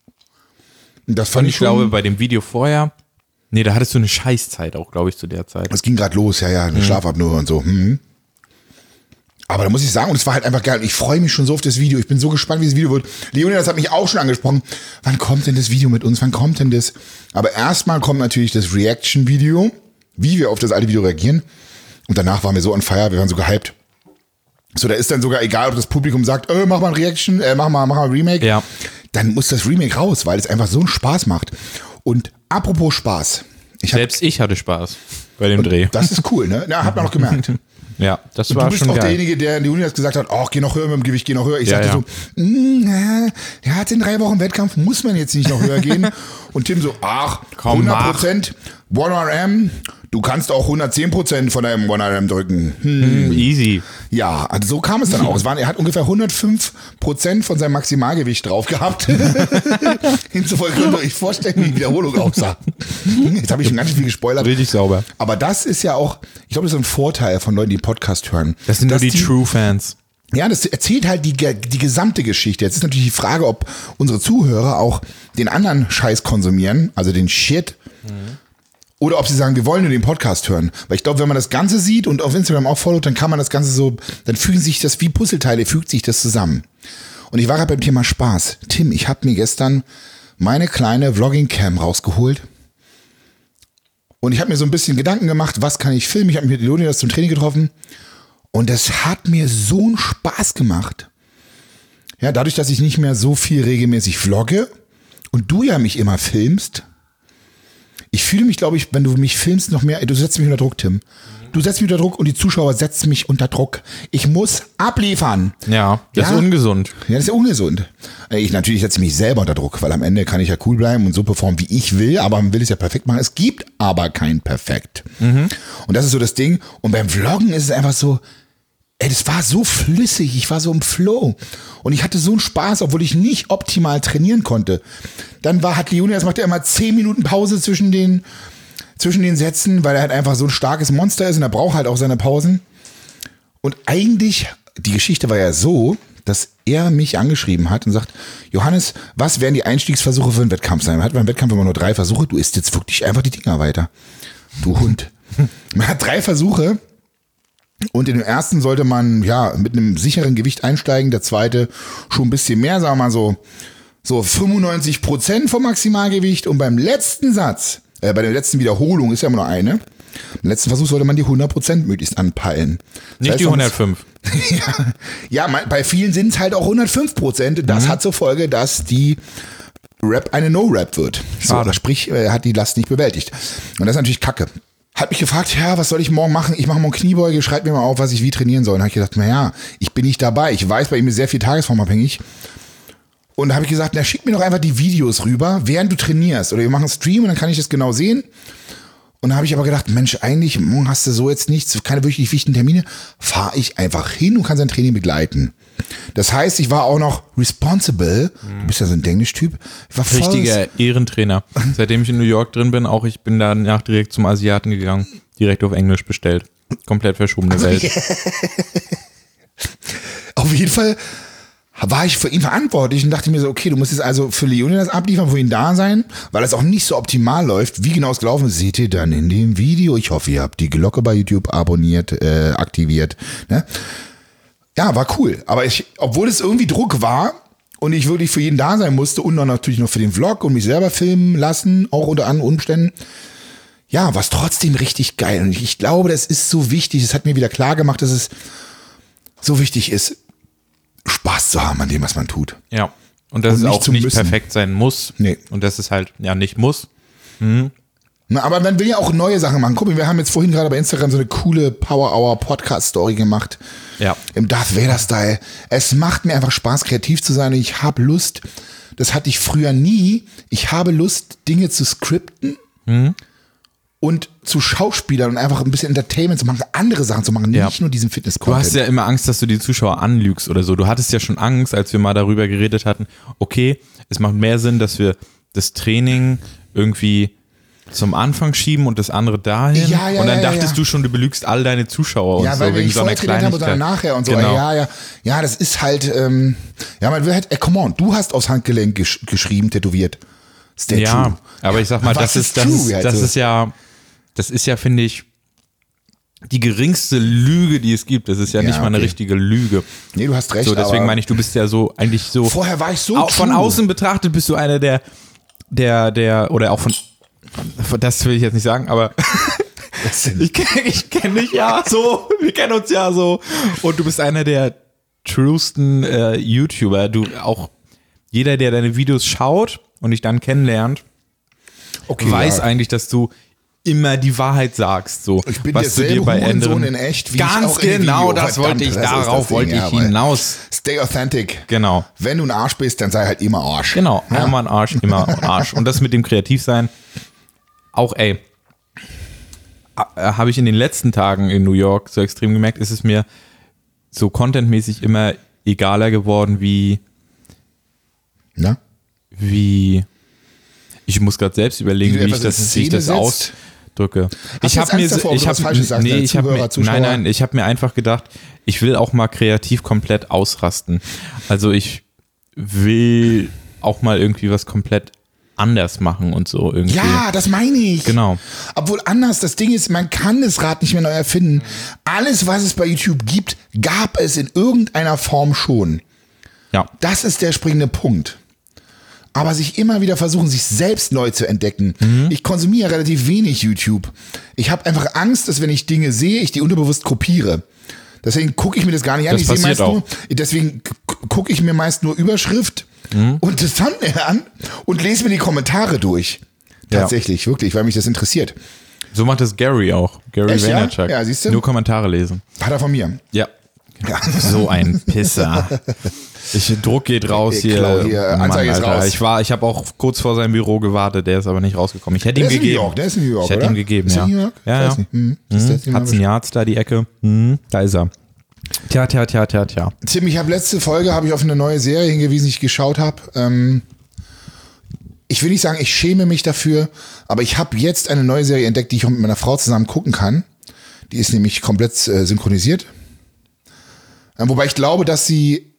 Und das fand Und ich ich schon, glaube, bei dem Video vorher, nee, da hattest du eine Scheißzeit auch, glaube ich, zu der Zeit. es ging gerade los, ja, ja, eine Mhm. Schlafapnoe und so. Mhm. Aber da muss ich sagen, und es war halt einfach geil. Und ich freue mich schon so auf das Video. Ich bin so gespannt, wie das Video wird. Leonidas hat mich auch schon angesprochen. Wann kommt denn das Video mit uns? Wann kommt denn das? Aber erstmal kommt natürlich das Reaction-Video, wie wir auf das alte Video reagieren. Und danach waren wir so on fire, wir waren so gehypt. So, da ist dann sogar egal, ob das Publikum sagt, äh, mach mal ein Reaction, äh, mach mal, mach mal ein Remake. Ja. Dann muss das Remake raus, weil es einfach so einen Spaß macht. Und apropos Spaß. Ich hab, Selbst ich hatte Spaß bei dem Dreh. das ist cool, ne? Na, hat man auch gemerkt. Ja, das Du war bist schon auch geil. derjenige, der Leonidas gesagt hat, oh, geh noch höher mit dem Gewicht, geh noch höher. Ich Ja, sagte ja. so, mm, ja, der hat in drei Wochen Wettkampf, muss man jetzt nicht noch höher gehen. Und Tim so, ach, Komm, hundert Prozent, one R M, du kannst auch hundertzehn Prozent von deinem one R M drücken. Hm. Hm, easy. Ja, also so kam es dann auch. Es waren, er hat ungefähr hundertfünf Prozent von seinem Maximalgewicht drauf gehabt. Hinzufolge könnt ihr euch vorstellen, wie die Wiederholung aussah. Jetzt habe ich schon ganz schön viel gespoilert. Richtig sauber. Aber das ist ja auch, ich glaube, das ist ein Vorteil von Leuten, die Podcast hören. Das sind nur Dass die, True Fans. Ja, das erzählt halt die, die gesamte Geschichte. Jetzt ist natürlich die Frage, ob unsere Zuhörer auch den anderen Scheiß konsumieren, also den Shit, mhm. oder ob sie sagen, wir wollen nur den Podcast hören. Weil ich glaube, wenn man das Ganze sieht und auf Instagram auch followt, dann kann man das Ganze so, dann fügen sich das wie Puzzleteile, fügt sich das zusammen. Und ich war gerade beim Thema Spaß. Tim, ich habe mir gestern meine kleine Vlogging-Cam rausgeholt. Und ich habe mir so ein bisschen Gedanken gemacht, was kann ich filmen? Ich habe mich mit Leonidas zum Training getroffen. Und es hat mir so einen Spaß gemacht. Ja, dadurch, dass ich nicht mehr so viel regelmäßig vlogge und du ja mich immer filmst. Ich fühle mich, glaube ich, wenn du mich filmst, noch mehr, du setzt mich unter Druck, Tim. Du setzt mich unter Druck und die Zuschauer setzen mich unter Druck. Ich muss abliefern. Ja, das Ja. ist ungesund. Ja, das ist ja ungesund. Ich natürlich setze mich selber unter Druck, weil am Ende kann ich ja cool bleiben und so performen, wie ich will, aber man will es ja perfekt machen. Es gibt aber kein Perfekt. Mhm. Und das ist so das Ding. Und beim Vloggen ist es einfach so, ey, das war so flüssig, ich war so im Flow. Und ich hatte so einen Spaß, obwohl ich nicht optimal trainieren konnte. Dann war, hat Leonidas, macht er immer zehn Minuten Pause zwischen den, zwischen den Sätzen, weil er halt einfach so ein starkes Monster ist und er braucht halt auch seine Pausen. Und eigentlich, die Geschichte war ja so, dass er mich angeschrieben hat und sagt, Johannes, was werden die Einstiegsversuche für einen Wettkampf sein? Man hat beim Wettkampf immer nur drei Versuche, du isst jetzt wirklich einfach die Dinger weiter. Du Hund. Man hat drei Versuche und in dem ersten sollte man ja mit einem sicheren Gewicht einsteigen, der zweite schon ein bisschen mehr, sagen wir mal so, so fünfundneunzig Prozent vom Maximalgewicht und beim letzten Satz, äh, bei der letzten Wiederholung ist ja immer nur eine, im letzten Versuch sollte man die hundert Prozent möglichst anpeilen. Das Nicht heißt, die hundertfünf. ja, ja man, bei vielen sind es halt auch hundertfünf Prozent. Das mhm. hat zur Folge, dass die Rap eine No-Rap wird. So, oder sprich, er hat die Last nicht bewältigt. Und das ist natürlich Kacke. Hat mich gefragt, ja, was soll ich morgen machen? Ich mache morgen Kniebeuge, schreibt mir mal auf, was ich wie trainieren soll. Und habe ich gedacht, naja, ich bin nicht dabei. Ich weiß, bei ihm ist sehr viel tagesformabhängig. Und da habe ich gesagt, na, schick mir doch einfach die Videos rüber, während du trainierst. Oder wir machen einen Stream und dann kann ich das genau sehen. Und da habe ich aber gedacht, Mensch, eigentlich morgen hast du so jetzt nichts, keine wirklich wichtigen Termine. Fahre ich einfach hin und kann sein Training begleiten. Das heißt, ich war auch noch responsible. Du bist ja so ein Denglisch-Typ. Ich war voll richtiger Ehrentrainer. Seitdem ich in New York drin bin, auch ich bin danach direkt zum Asiaten gegangen. Direkt auf Englisch bestellt. Komplett verschobene Welt. Auf jeden Fall war ich für ihn verantwortlich und dachte mir so, okay, du musst jetzt also für Leonidas abliefern, für ihn da sein, weil es auch nicht so optimal läuft. Wie genau es gelaufen ist, seht ihr dann in dem Video. Ich hoffe, ihr habt die Glocke bei YouTube abonniert, äh, aktiviert. Ne? Ja, war cool. Aber ich, obwohl es irgendwie Druck war und ich wirklich für jeden da sein musste und dann natürlich noch für den Vlog und mich selber filmen lassen, auch unter anderen Umständen, ja, war es trotzdem richtig geil. Und ich, ich glaube, das ist so wichtig. Es hat mir wieder klar gemacht, dass es so wichtig ist, Spaß zu haben an dem, was man tut. Ja. Und dass Und es nicht auch zu nicht müssen. perfekt sein muss. Nee. Und dass es halt ja nicht muss. Mhm. Na, aber man will ja auch neue Sachen machen. Guck mal, wir haben jetzt vorhin gerade bei Instagram so eine coole Power Hour Podcast Story gemacht. Ja. Im Darth Vader Style. Es macht mir einfach Spaß, kreativ zu sein. Und ich habe Lust, das hatte ich früher nie. Ich habe Lust, Dinge zu skripten. Mhm. Und zu Schauspielern und einfach ein bisschen Entertainment zu machen, andere Sachen zu machen, ja. nicht nur diesen Fitness-Content. Du hast ja immer Angst, dass du die Zuschauer anlügst oder so. Du hattest ja schon Angst, als wir mal darüber geredet hatten, okay, es macht mehr Sinn, dass wir das Training irgendwie zum Anfang schieben und das andere dahin. Ja, ja, und dann ja, dachtest ja. du schon, du belügst all deine Zuschauer ja, und weil so wir wegen nicht so einer vorher trainiert haben und dann Kleinigkeit. nachher und so. Genau. Ja, ja, ja, das ist halt, ähm, ja, man will halt, ey, come on, du hast aufs Handgelenk gesch- geschrieben, tätowiert. Stay Ja, true. aber ich sag mal, Was das ist, ist das true, ist, halt das so? ist ja, das ist ja, finde ich, die geringste Lüge, die es gibt. Das ist ja, Ja, nicht mal eine okay. richtige Lüge. Nee, du hast recht. So, deswegen aber meine ich, du bist ja so, eigentlich so. vorher war ich so Auch von true. außen betrachtet bist du einer der, der, der, oder auch von, von das will ich jetzt nicht sagen, aber Was denn? ich kenne ich kenn dich ja so, wir kennen uns ja so und du bist einer der truesten äh, YouTuber. Du auch, jeder, der deine Videos schaut und dich dann kennenlernt, okay, weiß ja. eigentlich, dass du immer die Wahrheit sagst, so Ich bin was du derselbe dir bei Hurensohn anderen in echt, wie ich ganz auch in dem genau, Video. das Verdammt, wollte ich, das ist das darauf Ding, wollte ja, ich weil- hinaus. Stay authentic. Genau. Wenn du ein Arsch bist, dann sei halt immer Arsch. Genau, Ja. einmal ein Arsch, immer ein Arsch. Und das mit dem Kreativsein, auch ey, habe ich in den letzten Tagen in New York so extrem gemerkt, ist es mir so contentmäßig immer egaler geworden, wie, Na? wie, ich muss gerade selbst überlegen, Wie du wie, ich etwas in das, wie ich Szene das setzt? ausdrücke. Hast Ich du habe jetzt mir, Angst davor, ob ich du was habe, Falsches sagst, nee, deine ich habe Zuhörer, mir, Zuschauer? nein, nein, ich habe mir einfach gedacht, ich will auch mal kreativ komplett ausrasten. Also ich will auch mal irgendwie was komplett anders machen und so irgendwie. Ja, das meine ich. Genau. Obwohl anders, das Ding ist, man kann das Rad nicht mehr neu erfinden. Alles, was es bei YouTube gibt, gab es in irgendeiner Form schon. Ja. Das ist der springende Punkt. Aber sich immer wieder versuchen, sich selbst neu zu entdecken. Mhm. Ich konsumiere relativ wenig YouTube. Ich habe einfach Angst, dass wenn ich Dinge sehe, ich die unterbewusst kopiere. Deswegen gucke ich mir das gar nicht an. Das Ich sehe passiert meist nur, auch. deswegen gucke ich mir meist nur Überschrift Mhm. und das Thumbnail an und lese mir die Kommentare durch. Ja. Tatsächlich, wirklich, weil mich das interessiert. So macht das Gary auch. Gary Echt, ja? Vaynerchuk. Ja, siehst du? Nur Kommentare lesen. Hat er von mir. Ja. Ja. So ein Pisser. Ich, Druck geht raus Ich hier. klau hier, Mann, Anzeige ist Alter. raus. Ich war, ich habe auch kurz vor seinem Büro gewartet, der ist aber nicht rausgekommen. Ich hätte Der ihm ist in New gegeben. York, der ist in New York, Ich hätte oder? ihm gegeben, Ist ja. er in New York? Ja, Ich weiß ja. nicht. Hm. Das ist der, den Hudson Yards da die Ecke. Mhm. Da ist er. Tja, tja, tja, tja, tja. Tim, ich habe letzte Folge habe ich auf eine neue Serie hingewiesen, die ich geschaut habe. Ähm, ich will nicht sagen, ich schäme mich dafür, aber ich habe jetzt eine neue Serie entdeckt, die ich auch mit meiner Frau zusammen gucken kann. Die ist nämlich komplett äh, synchronisiert. Ähm, wobei ich glaube, dass sie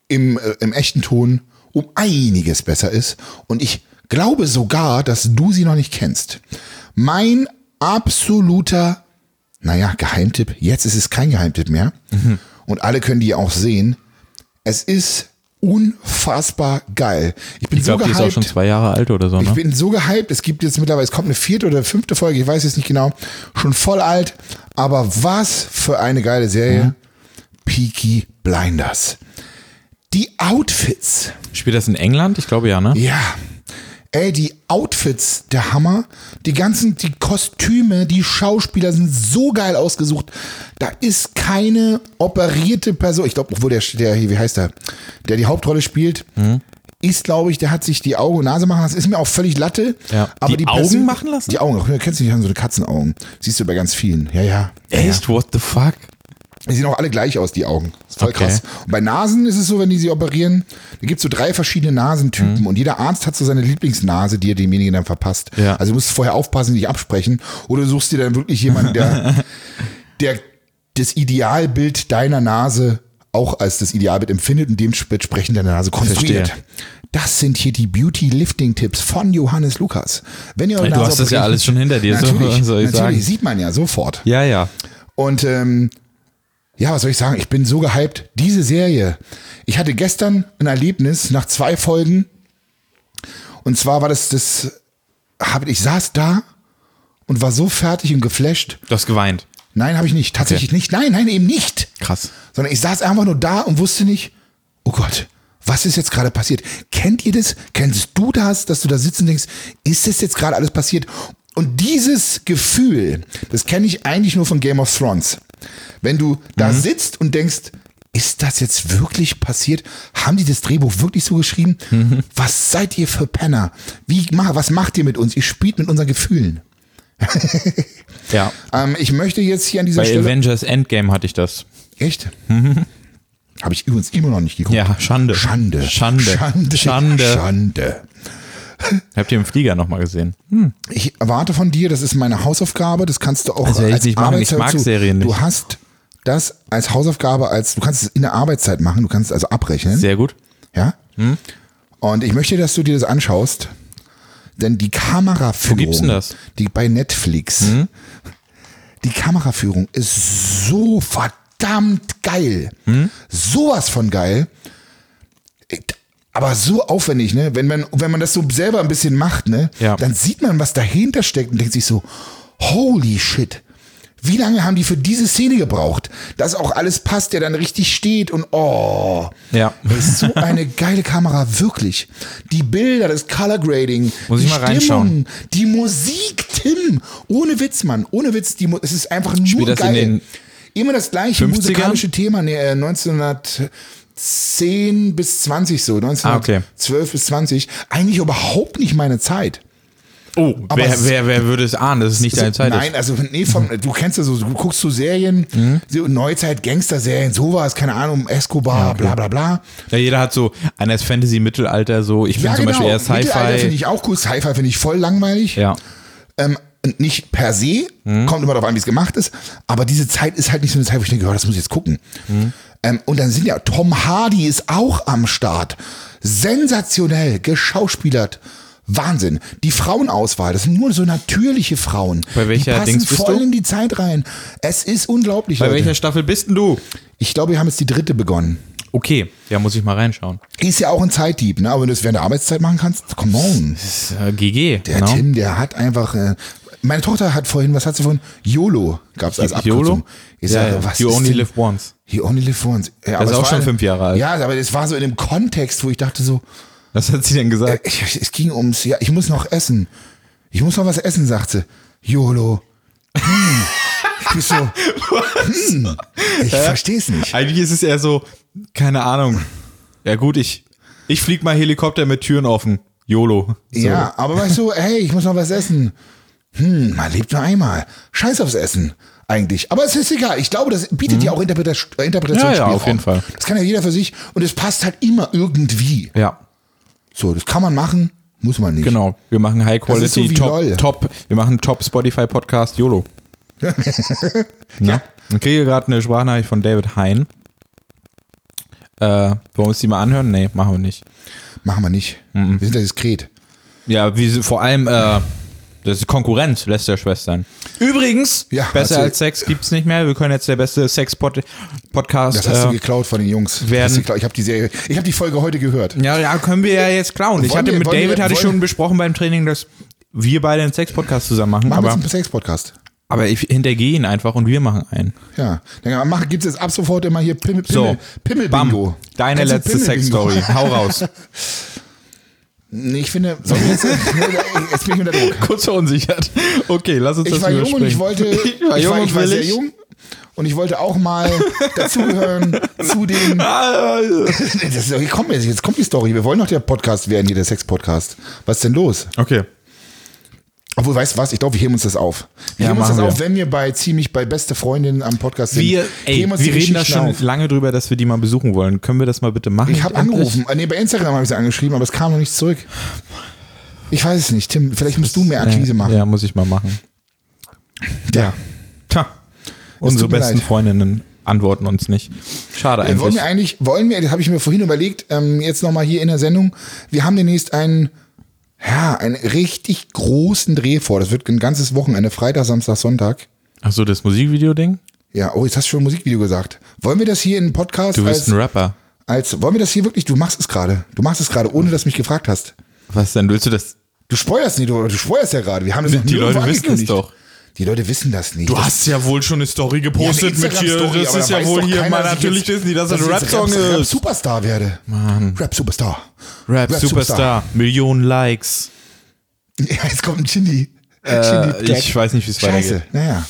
im, äh, im echten Ton um einiges besser ist. Und ich glaube sogar, dass du sie noch nicht kennst. Mein absoluter, naja, Geheimtipp, jetzt ist es kein Geheimtipp mehr. Mhm. Und alle können die auch sehen. Es ist unfassbar geil. Ich bin ich glaube, so die ist auch schon zwei Jahre alt oder so, ne? Ich bin so gehypt. Es gibt jetzt mittlerweile, es kommt eine vierte oder fünfte Folge, ich weiß jetzt nicht genau. Schon voll alt. Aber was für eine geile Serie. Mhm. Peaky Blinders. Die Outfits. Spielt das in England? Ich glaube ja, ne? Ja. Ey, die Outfits, der Hammer. Die ganzen, die Kostüme, die Schauspieler sind so geil ausgesucht. Da ist keine operierte Person. Ich glaube, obwohl der, der, wie heißt der, der die Hauptrolle spielt, mhm. ist, glaube ich, der hat sich die Augen und Nase machen lassen. Ist mir auch völlig Latte. Ja. Aber die, die Augen Person, machen lassen? Die Augen. Du kennst du nicht, haben so eine Katzenaugen. Siehst du bei ganz vielen. Ja, ja. Echt? Ja. What the fuck? Die sehen auch alle gleich aus, die Augen. Ist voll okay. krass. Und bei Nasen ist es so, wenn die sie operieren, da gibt es so drei verschiedene Nasentypen mhm. und jeder Arzt hat so seine Lieblingsnase, die er demjenigen dann verpasst. Ja. Also du musst vorher aufpassen, nicht absprechen. Oder du suchst dir dann wirklich jemanden, der, der das Idealbild deiner Nase auch als das Idealbild empfindet und dementsprechend deine Nase konstruiert. Verstehe. Das sind hier die Beauty-Lifting-Tipps von Johannes Lukas. Wenn ihr eure du Nase hast das ja alles schon hinter dir. Natürlich, so, soll ich natürlich sagen. Sieht man ja sofort. Ja, ja. Und ähm, ja, was soll ich sagen? Ich bin so gehypt. Diese Serie. Ich hatte gestern ein Erlebnis nach zwei Folgen. Und zwar war das das, hab, ich saß da und war so fertig und geflasht. Du hast geweint? Nein, habe ich nicht. Tatsächlich okay. nicht. Nein, nein, eben nicht. Krass. Sondern ich saß einfach nur da und wusste nicht, oh Gott, was ist jetzt gerade passiert? Kennt ihr das? Kennst du das, dass du da sitzt und denkst, ist das jetzt gerade alles passiert? Und dieses Gefühl, das kenne ich eigentlich nur von Game of Thrones. Wenn du da mhm. sitzt und denkst, ist das jetzt wirklich passiert? Haben die das Drehbuch wirklich so geschrieben? Mhm. Was seid ihr für Penner? Wie, was macht ihr mit uns? Ihr spielt mit unseren Gefühlen. Ja. ähm, ich möchte jetzt hier an dieser Bei Stelle... Bei Avengers Endgame hatte ich das. Echt? Mhm. Habe ich übrigens immer noch nicht geguckt. Ja, Schande. Schande. Schande. Schande. Schande. Schande. Habt ihr im Flieger nochmal gesehen? Hm. Ich erwarte von dir, das ist meine Hausaufgabe, das kannst du auch also als ich machen, ich mag zu. Serien nicht. Du hast das als Hausaufgabe, als du kannst es in der Arbeitszeit machen, du kannst es also abrechnen. Sehr gut. Ja? Hm. Und ich möchte, dass du dir das anschaust, denn die Kameraführung, wo gibt's denn das? Die bei Netflix, hm? die Kameraführung ist so verdammt geil. Hm? Sowas von geil. Ich, Aber so aufwendig, ne? Wenn man, wenn man das so selber ein bisschen macht, ne? Ja. Dann sieht man, was dahinter steckt und denkt sich so, holy shit. Wie lange haben die für diese Szene gebraucht? Dass auch alles passt, der dann richtig steht und oh. Ja. Das ist so eine geile Kamera, wirklich. Die Bilder, das Color Grading, Muss ich die mal Stimmung, reinschauen. die Musik, Tim. Ohne Witz, Mann. Ohne Witz, die, es ist einfach nur Spielt das geil. in den Immer das gleiche fünfzigern? Musikalische Thema, ne, neunzehnhundertzehn bis zwanzig so, neunzehnhundertzwölf ah, okay. bis zwanzig. Eigentlich überhaupt nicht meine Zeit. Oh, wer, wer, wer würde es ahnen, dass es nicht so, deine Zeit nein, ist? also nee, vom, du kennst ja so, du guckst so Serien, mhm. so Neuzeit, Gangster-Serien, sowas, keine Ahnung, Escobar, ja, okay. bla bla bla. Ja, jeder hat so, einer ist Fantasy, Mittelalter, so, ich bin ja, zum genau. Beispiel eher Sci-Fi. Mittelalter finde ich auch cool, Sci-Fi finde ich voll langweilig. Ja. Ähm, nicht per se, mhm. kommt immer darauf an, wie es gemacht ist, aber diese Zeit ist halt nicht so eine Zeit, wo ich denke, oh, das muss ich jetzt gucken. Mhm. Ähm, und dann sind ja, Tom Hardy ist auch am Start. Sensationell, geschauspielert. Wahnsinn. Die Frauenauswahl, das sind nur so natürliche Frauen. Bei welcher die passen Dings bist voll du? in die Zeit rein. Es ist unglaublich, Bei Leute. welcher Staffel bist denn du? Ich glaube, wir haben jetzt die dritte begonnen. Okay, ja, muss ich mal reinschauen. Ist ja auch ein Zeitdieb, ne? Aber wenn du es während der Arbeitszeit machen kannst, come on. Das ist äh, G G. Der genau. Tim, der hat einfach... Äh, meine Tochter hat vorhin, was hat sie vorhin? YOLO gab es als Abkürzung. YOLO? Ich ja, sage, ja. was You ist only denn? live once. You only live once. Ja, das ist auch schon fünf Jahre alt. Ja, aber das war so in dem Kontext, wo ich dachte so... Was hat sie denn gesagt? Äh, ich, es ging ums, ja, ich muss noch essen. Ich muss noch was essen, sagt sie. YOLO. Hm. Ich bin so, hm. Ich äh, verstehe es nicht. Eigentlich ist es eher so, keine Ahnung. Ja gut, ich, ich flieg mal Helikopter mit Türen offen. YOLO. So. Ja, aber weißt du, hey, ich muss noch was essen. Hm, man lebt nur einmal. Scheiß aufs Essen. Eigentlich. Aber es ist egal. Ich glaube, das bietet mhm. ja auch Interpretation- Interpretationsspielraum. Ja, ja, auf jeden Fall. Das kann ja jeder für sich. Und es passt halt immer irgendwie. Ja. So, das kann man machen, muss man nicht. Genau. Wir machen High Quality, so top, top. Wir machen Top Spotify Podcast YOLO. Ja. Ich kriege gerade eine Sprachnachricht von David Hein. Äh, wollen wir uns die mal anhören? Nee, machen wir nicht. Machen wir nicht. Mhm. Wir sind ja diskret. Ja, wie, vor allem, äh, das ist Konkurrenz, Lästerschwestern. Übrigens, ja, besser als Sex gibt's nicht mehr. Wir können jetzt der beste Sex-Podcast. Das hast äh, du geklaut von den Jungs. Werden. Ich habe die Serie, ich habe die Folge heute gehört. Ja, ja, können wir ja jetzt klauen. Ich wollen hatte wir, mit David wir, hatte ich schon besprochen beim Training, dass wir beide einen Sex-Podcast zusammen machen. Machen wir aber, jetzt einen Sex-Podcast. aber ich hintergehe ihn einfach und wir machen einen. Ja, dann gibt es jetzt ab sofort immer hier Pimmel, Pimmel, So, Pimmel-Bingo. Bam, deine Kennst du letzte Pimmel-Bingo? Sex-Story. Hau raus. Nee, ich finde, sollen wir jetzt, jetzt bin ich unter Druck. Kurz verunsichert. Okay, lass uns Ich das war jung und ich überspringen. wollte, Ich war ich jung war, und ich war sehr willig. jung und ich wollte auch mal dazugehören zu den. Das ist, hier kommt jetzt, jetzt kommt die Story. Wir wollen doch der Podcast werden, hier der Sex-Podcast. Was ist denn los? Okay. Obwohl, weißt du was? Ich glaube, wir heben uns das auf. Wir Ja, heben uns das machen auf, wir. wenn wir bei ziemlich bei beste Freundinnen am Podcast sind. Wir, ey, Heben uns wir die reden da Geschichten schon auf. lange drüber, dass wir die mal besuchen wollen. Können wir das mal bitte machen? Ich habe endlich? angerufen. Nee, bei Instagram habe ich sie angeschrieben, aber es kam noch nichts zurück. Ich weiß es nicht. Tim, vielleicht musst du mehr Akquise machen. Ja, muss ich mal machen. Ja. Tja, unsere tut mir besten leid. Freundinnen antworten uns nicht. Schade Äh, eigentlich. wollen wir eigentlich, wollen wir, das habe ich mir vorhin überlegt, ähm, jetzt nochmal hier in der Sendung, wir haben demnächst einen, ja, einen richtig großen Dreh vor. Das wird ein ganzes Wochenende, Freitag, Samstag, Sonntag. Ach so, das Musikvideo-Ding? Ja, oh, jetzt hast du schon ein Musikvideo gesagt. Wollen wir das hier in einem Podcast Du bist als, ein Rapper. als, wollen wir das hier wirklich, du machst es gerade. Du machst es gerade, ohne dass du mich gefragt hast. Was denn? Willst du das? Du spoilerst nicht, du, du spoilerst ja gerade. Wir haben das noch Die nirgendwo Leute wissen es angekündigt. doch. Die Leute wissen das nicht. Du Das- hast ja wohl schon eine Story gepostet Ja, eine mit hier. Instagram-Story, Das aber ist da ja weiß wohl doch hier keiner, mal dass ich natürlich jetzt- wissen die, dass das ein ich jetzt Rap-Song Rap- ist. Rap-Superstar werde. Mann. Rap-Superstar. Rap-Superstar. Millionen Likes. Ja, jetzt kommt ein Shindy. Äh, Shindy-Tag. ich weiß nicht, wie es Scheiße, weitergeht. naja.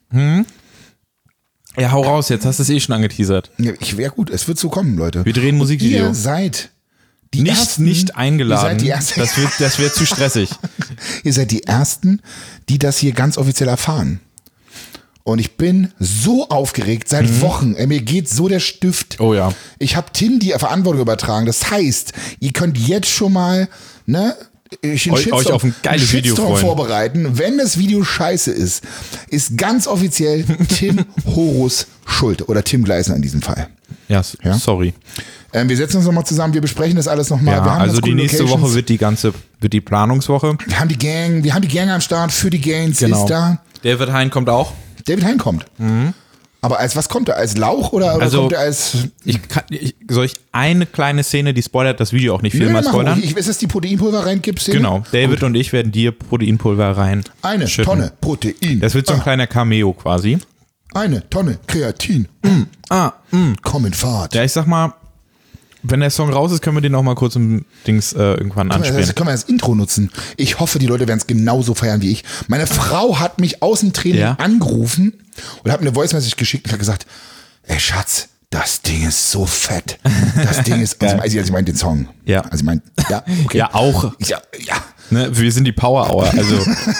Ja, hau raus, jetzt hast du es eh schon angeteasert. Ja, ich wäre gut, es wird so kommen, Leute. Wir drehen ein Musikvideo. Ihr seid die Nicht, ersten, nicht eingeladen. Ihr seid die ersten, Das wird, das wird zu stressig. ihr seid die ersten, die das hier ganz offiziell erfahren. Und ich bin so aufgeregt seit Wochen. Ey, mir geht so der Stift. Oh ja. Ich habe Tim die Verantwortung übertragen. Das heißt, ihr könnt jetzt schon mal, ne, ich Euch- euch auf ein geiles einen Video Shitstorm freuen. vorbereiten. Wenn das Video scheiße ist, ist ganz offiziell Tim Horus schuld. Oder Tim Gleisner in diesem Fall. Ja, s- Ja? sorry. Ähm, wir setzen uns nochmal zusammen, wir besprechen das alles nochmal. Ja, wir haben also ganz die coole nächste Locations. Woche wird die ganze, wird die Planungswoche. Wir haben die Gang, wir haben die Gang am Start für die Gains, Genau. ist da. David Hein kommt auch. David Hein kommt. Aber als was kommt er? Als Lauch oder, oder Also, kommt er als. Ich kann, ich, soll ich eine kleine Szene, die spoilert das Video auch nicht viel Nö, mal mach spoilern? ruhig. Ich, ist es die Proteinpulver reingibst? Genau. David und ich werden dir Proteinpulver rein. Eine schütten. Tonne Protein. Das wird so ein ah, kleiner Cameo quasi. eine Tonne Kreatin. Ah, mh. Komm in Fahrt. Ja, ich sag mal, wenn der Song raus ist, können wir den auch mal kurz im Dings äh, irgendwann Das anspielen. können wir als Intro nutzen. Ich hoffe, die Leute werden es genauso feiern wie ich. Meine Frau hat mich aus dem Training Ja? angerufen und hat mir eine Voice-Message geschickt und hat gesagt, ey Schatz, das Ding ist so fett. Das Ding ist, also, also sie meint den Song. Ja. Also sie meint, ja, okay. Ja, auch. Ja, ja. Ne, wir sind die Power Hour. Also,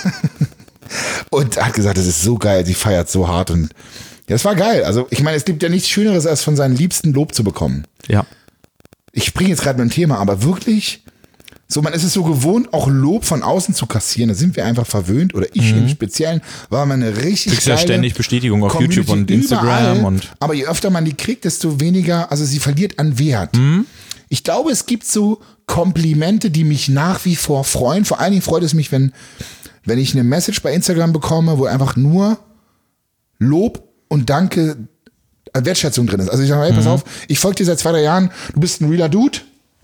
Und hat gesagt, das ist so geil, sie feiert so hart und ja, das war geil. Also ich meine, es gibt ja nichts Schöneres, als von seinen Liebsten Lob zu bekommen. ja. Ich springe jetzt gerade mit dem Thema, aber wirklich, so man ist es so gewohnt, auch Lob von außen zu kassieren. Da sind wir einfach verwöhnt oder ich im Speziellen, war man eine richtig Kriegst ja geile ständig Bestätigung auf Community YouTube und überall. Instagram und. Aber je öfter man die kriegt, desto weniger, also sie verliert an Wert. Mhm. Ich glaube, es gibt so Komplimente, die mich nach wie vor freuen. Vor allen Dingen freut es mich, wenn, wenn ich eine Message bei Instagram bekomme, wo einfach nur Lob und Danke, äh, Wertschätzung drin ist. Also ich sage mal, hey, pass auf, ich folge dir seit zwei, drei Jahren, du bist ein realer Dude.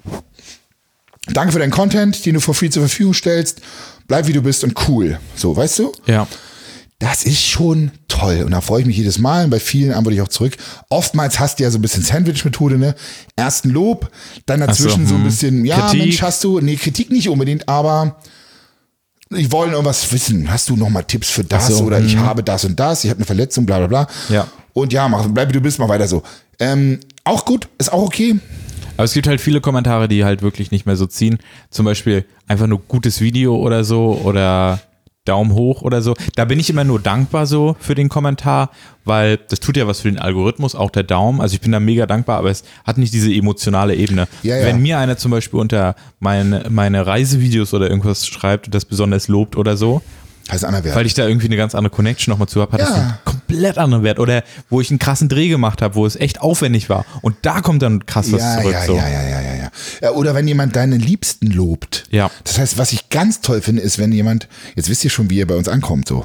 Danke für deinen Content, den du for free zur Verfügung stellst. Bleib wie du bist und cool. So, weißt du? Ja. Das ist schon toll. Und da freue ich mich jedes Mal. Und bei vielen antworte ich auch zurück. Oftmals hast du ja so ein bisschen Sandwich-Methode, ne? Erst ein Lob, dann dazwischen Ach so, so ein hm. bisschen, ja, Kritik. Mensch, hast du, nee, Kritik nicht unbedingt, aber ich wollte irgendwas wissen. Hast du noch mal Tipps für das? Ach so, oder ich hm. habe das und das, ich habe eine Verletzung, bla, bla, bla. Ja. Und ja, mach, bleib wie du bist, mach weiter so. Ähm, auch gut, ist auch okay. Aber es gibt halt viele Kommentare, die halt wirklich nicht mehr so ziehen. Zum Beispiel einfach nur gutes Video oder so oder Daumen hoch oder so. Da bin ich immer nur dankbar so für den Kommentar, weil das tut ja was für den Algorithmus, auch der Daumen. Also ich bin da mega dankbar, aber es hat nicht diese emotionale Ebene. Ja, ja. Wenn mir einer zum Beispiel unter meine, meine Reisevideos oder irgendwas schreibt und das besonders lobt oder so, Heißt anderer Wert. Weil ich da irgendwie eine ganz andere Connection nochmal zu habe, hat Ja. das einen komplett anderen Wert. Oder wo ich einen krassen Dreh gemacht habe, wo es echt aufwendig war. Und da kommt dann krass was ja, zurück. ja, so. ja, ja, ja, ja, ja. Ja, oder wenn jemand deinen Liebsten lobt. Ja. Das heißt, was ich ganz toll finde, ist, wenn jemand, jetzt wisst ihr schon, wie er bei uns ankommt, so.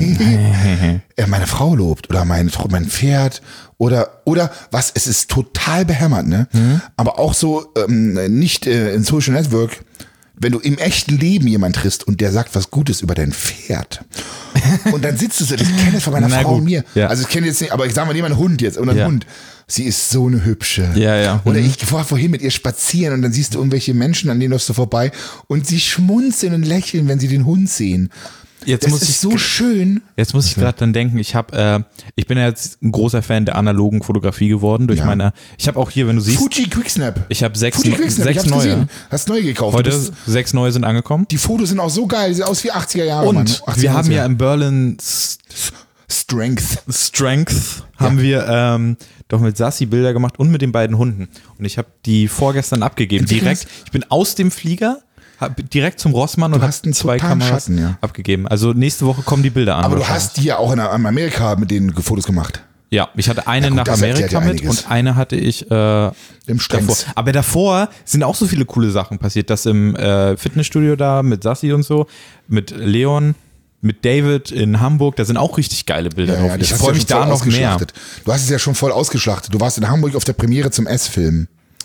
er meine Frau lobt oder mein, mein Pferd oder, oder was, es ist total behämmert, ne? Mhm. Aber auch so, ähm, nicht äh, in Social Network, wenn du im echten Leben jemand triffst und der sagt was Gutes über dein Pferd. Und dann sitzt du so, ich kenne es von meiner Na Frau gut, und mir. ja. Also ich kenne jetzt nicht, aber ich sage mal jemand Hund jetzt oder ein Ja. Hund. Sie ist so eine hübsche. Ja, ja. Oder Mhm. ich war vorhin mit ihr spazieren und dann siehst du irgendwelche Menschen, an denen läufst du vorbei und sie schmunzeln und lächeln, wenn sie den Hund sehen. Jetzt Das muss ist ich so schön. Jetzt muss ich gerade dann denken, ich habe, äh, ich bin ja jetzt ein großer Fan der analogen Fotografie geworden durch Ja. meine, ich habe auch hier, wenn du siehst, Fuji Quicksnap. ich habe sechs, Fuji Quicksnap, sechs ich hab's neue. gesehen. Hast neu gekauft. Heute Du bist- sechs neue sind angekommen. Die Fotos sind auch so geil, sieht aus wie achtziger Jahre. Und Mann. wir achtziger, haben ja neunziger. im Berlin S- Strength. Strength haben wir ähm, doch mit Sassi Bilder gemacht und mit den beiden Hunden. Und ich habe die vorgestern abgegeben. Entwickelst- Direkt, ich bin aus dem Flieger, hab direkt zum Rossmann und hast habe einen zwei totalen Kameras Schatten, ja. abgegeben. Also nächste Woche kommen die Bilder an. Aber du wahrscheinlich. hast die ja auch in Amerika mit den Fotos gemacht. Ja, ich hatte eine Ja, gut, nach das erklärt Amerika ja mit einiges. und eine hatte ich äh, Im davor. Strength. Aber davor sind auch so viele coole Sachen passiert. Das im äh, Fitnessstudio da mit Sassi und so, mit Leon, mit David in Hamburg, da sind auch richtig geile Bilder Ja, drauf. ja, das ich hast freue du mich ja schon da voll noch mehr. ausgeschlachtet. Du hast es ja schon voll ausgeschlachtet. Du warst in Hamburg auf der Premiere zum S-Film.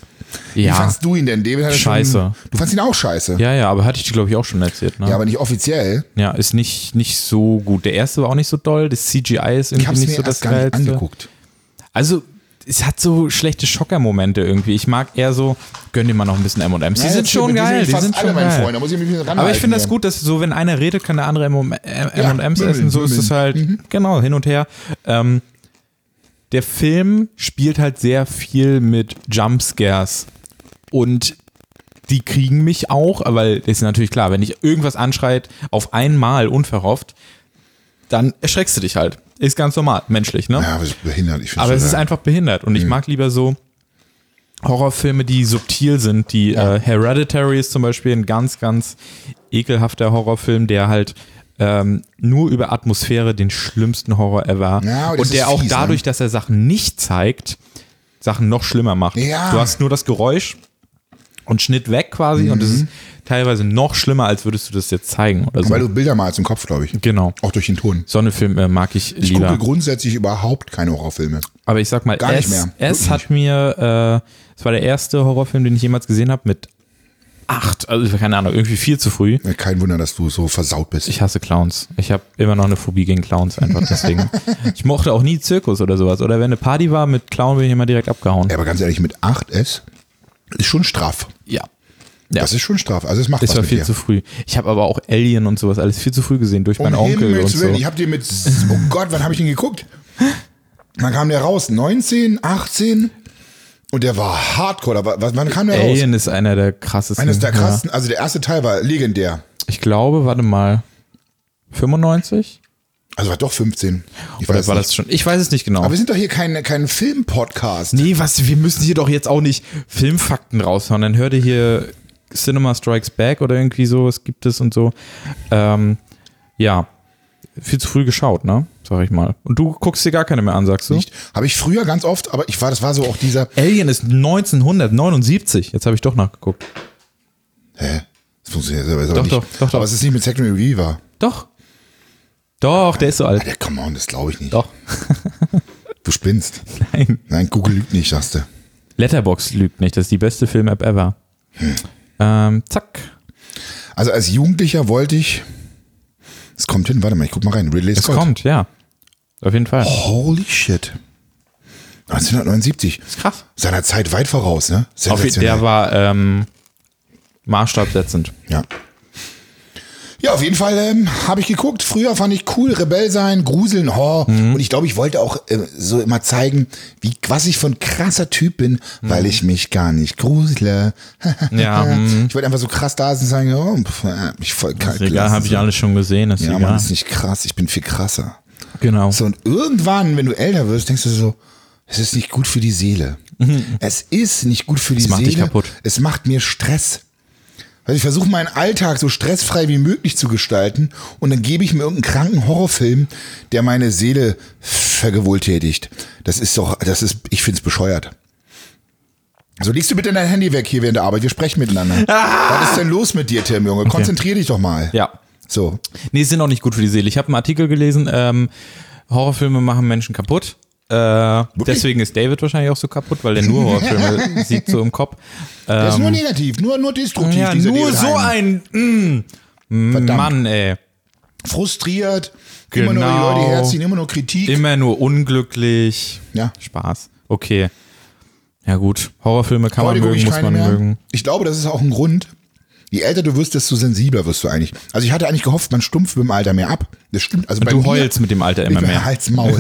Wie Ja, fandst du ihn denn? David hatte Scheiße. Schon, du fandst ihn auch scheiße. ja, ja, aber hatte ich dir, glaube ich, auch schon erzählt. Ne? Ja, Ja, aber nicht offiziell. ist nicht, nicht so gut. Der erste war auch nicht so doll, das C G I ist Ich irgendwie habe es nicht mir so erst das gar nicht Geilste. angeguckt. Also, es hat so schlechte Schockermomente irgendwie. Ich mag eher so, gönn dir mal noch ein bisschen M und M's. Die Ja, sind jetzt schon die geil, sind die fast sind alle schon meine geil. Freunde. Da muss ich mich ein bisschen Aber ich finde das ranhalten gut, dass so, wenn einer redet, kann der andere M und M's Ja, essen. So ist es halt, Mhm. genau, hin und her. Ähm, der Film spielt halt sehr viel mit Jumpscares. Und die kriegen mich auch, weil das ist natürlich klar, wenn dich irgendwas anschreit, auf einmal unverhofft, dann erschreckst du dich halt. Ist ganz normal, menschlich, ne? hier. Ja, aber es ist behindert. Ich find's Aber es total- ist einfach behindert und ich mag lieber so Horrorfilme, die subtil sind. Die Ja. äh, Hereditary ist zum Beispiel ein ganz, ganz ekelhafter Horrorfilm, der halt ähm, nur über Atmosphäre den schlimmsten Horror ever Ja, aber das und der ist auch fies, ne? dadurch, dass er Sachen nicht zeigt, Sachen noch schlimmer macht. Ja. Du hast nur das Geräusch und Schnitt weg quasi und es ist teilweise noch schlimmer, als würdest du das jetzt zeigen oder so. Weil du Bilder malst im Kopf, glaube ich. Genau. Auch durch den Ton. So eine Filme mag ich Ich lieber. gucke grundsätzlich überhaupt keine Horrorfilme. Aber ich sag mal, Gar nicht S, mehr. S Wirklich hat mir, äh, es war der erste Horrorfilm, den ich jemals gesehen habe, mit acht, also keine Ahnung, irgendwie viel zu früh. Ja, kein Wunder, dass du so versaut bist. Ich hasse Clowns. Ich habe immer noch eine Phobie gegen Clowns einfach deswegen. Ich mochte auch nie Zirkus oder sowas. Oder wenn eine Party war mit Clown, bin ich immer direkt abgehauen. Ja, aber ganz ehrlich, mit acht S ist schon straff. Ja. Ja. Das ist schon straff. Also es macht Das was war mit viel dir. zu früh. Ich habe aber auch Alien und sowas alles viel zu früh gesehen durch meinen Um Onkel und Himmels so. Willen, ich hab den mit, oh Gott, wann habe ich ihn geguckt? Wann kam der raus? neunzehn, achtzehn? Und der war hardcore. Aber was- wann kam der raus? Alien ist einer der krassesten. Eines der ja. krassesten, also der erste Teil war legendär. Ich glaube, warte mal, fünfundneunzig? Also war doch fünfzehn. Ich Oder weiß war nicht. das schon? Ich weiß es nicht genau. Aber wir sind doch hier kein, kein Film-Podcast. Nee, was, wir müssen hier doch jetzt auch nicht Filmfakten raushauen. Dann hör dir hier Cinema Strikes Back oder irgendwie so, es gibt es und so. Ähm, ja, viel zu früh geschaut, ne? Sag ich mal. Und du guckst dir gar keine mehr an, sagst du? Nicht. Habe ich früher ganz oft, aber ich war, das war so auch dieser. Alien ist neunzehnhundertneunundsiebzig. Jetzt habe ich doch nachgeguckt. Hä? Das funktioniert aber Doch, nicht. doch, doch, doch. Aber es ist nicht mit Secondary Weaver. Doch. Doch, der ist so Ah, alt. der, come on, das glaube ich nicht. Doch. Du spinnst. Nein. Nein, Google lügt nicht, sagst du. Letterboxd lügt nicht. Das ist die beste Film-App ever. Hm. Ähm, zack. Also als Jugendlicher wollte ich. Es kommt hin, warte mal, ich guck mal rein. Ridley Es Scott. kommt, ja. Auf jeden Fall. Holy shit. neunzehnhundertneunundsiebzig. Krass. Seiner Zeit weit voraus, ne? Auf, der war ähm, maßstabsetzend. Ja. Ja, auf jeden Fall ähm, habe ich geguckt. Früher fand ich cool, Rebell sein, Gruseln, Horror. Mhm. Und ich glaube, ich wollte auch äh, so immer zeigen, wie was ich für ein krasser Typ bin, Mhm. weil ich mich gar nicht grusele. Ja, mhm. Ich wollte einfach so krass da sein und sagen, oh, pff, äh, ich voll kalt. Ist egal, habe ich alles schon gesehen. Ist Ja, egal. Mann, ist nicht krass. Ich bin viel krasser. Genau. So, und irgendwann, wenn du älter wirst, denkst du so, es ist nicht gut für die Seele. Es ist nicht gut für die macht Seele. dich kaputt. Es macht mir Stress. Also ich versuche meinen Alltag so stressfrei wie möglich zu gestalten und dann gebe ich mir irgendeinen kranken Horrorfilm, der meine Seele vergewaltigt. Das ist doch, das ist, ich find's bescheuert. So, legst du bitte dein Handy weg hier während der Arbeit, wir sprechen miteinander. Ah! Was ist denn los mit dir, Tim, Junge? Okay. Konzentrier dich doch mal. Ja. So. Nee, sind auch nicht gut für die Seele. Ich habe einen Artikel gelesen, ähm, Horrorfilme machen Menschen kaputt. Äh, deswegen ist David wahrscheinlich auch so kaputt, weil der nur Horrorfilme sieht so im Kopf. Ähm, der ist nur negativ, nur, nur destruktiv. Ja, dieser nur David so Hein. ein mm, Verdammt. Mann, ey. Frustriert, Genau. immer nur die Leute herziehen, immer nur Kritik. Immer nur unglücklich. Ja. Spaß. Okay. Ja gut, Horrorfilme kann Heute man gucke mögen, ich muss keine man mehr. mögen. Ich glaube, das ist auch ein Grund. Je älter du wirst, desto sensibler wirst du eigentlich. Also ich hatte eigentlich gehofft, man stumpft mit dem Alter mehr ab. Das stimmt. Also bei Du mir, heulst mit dem Alter immer ich mehr. Halt's Maul.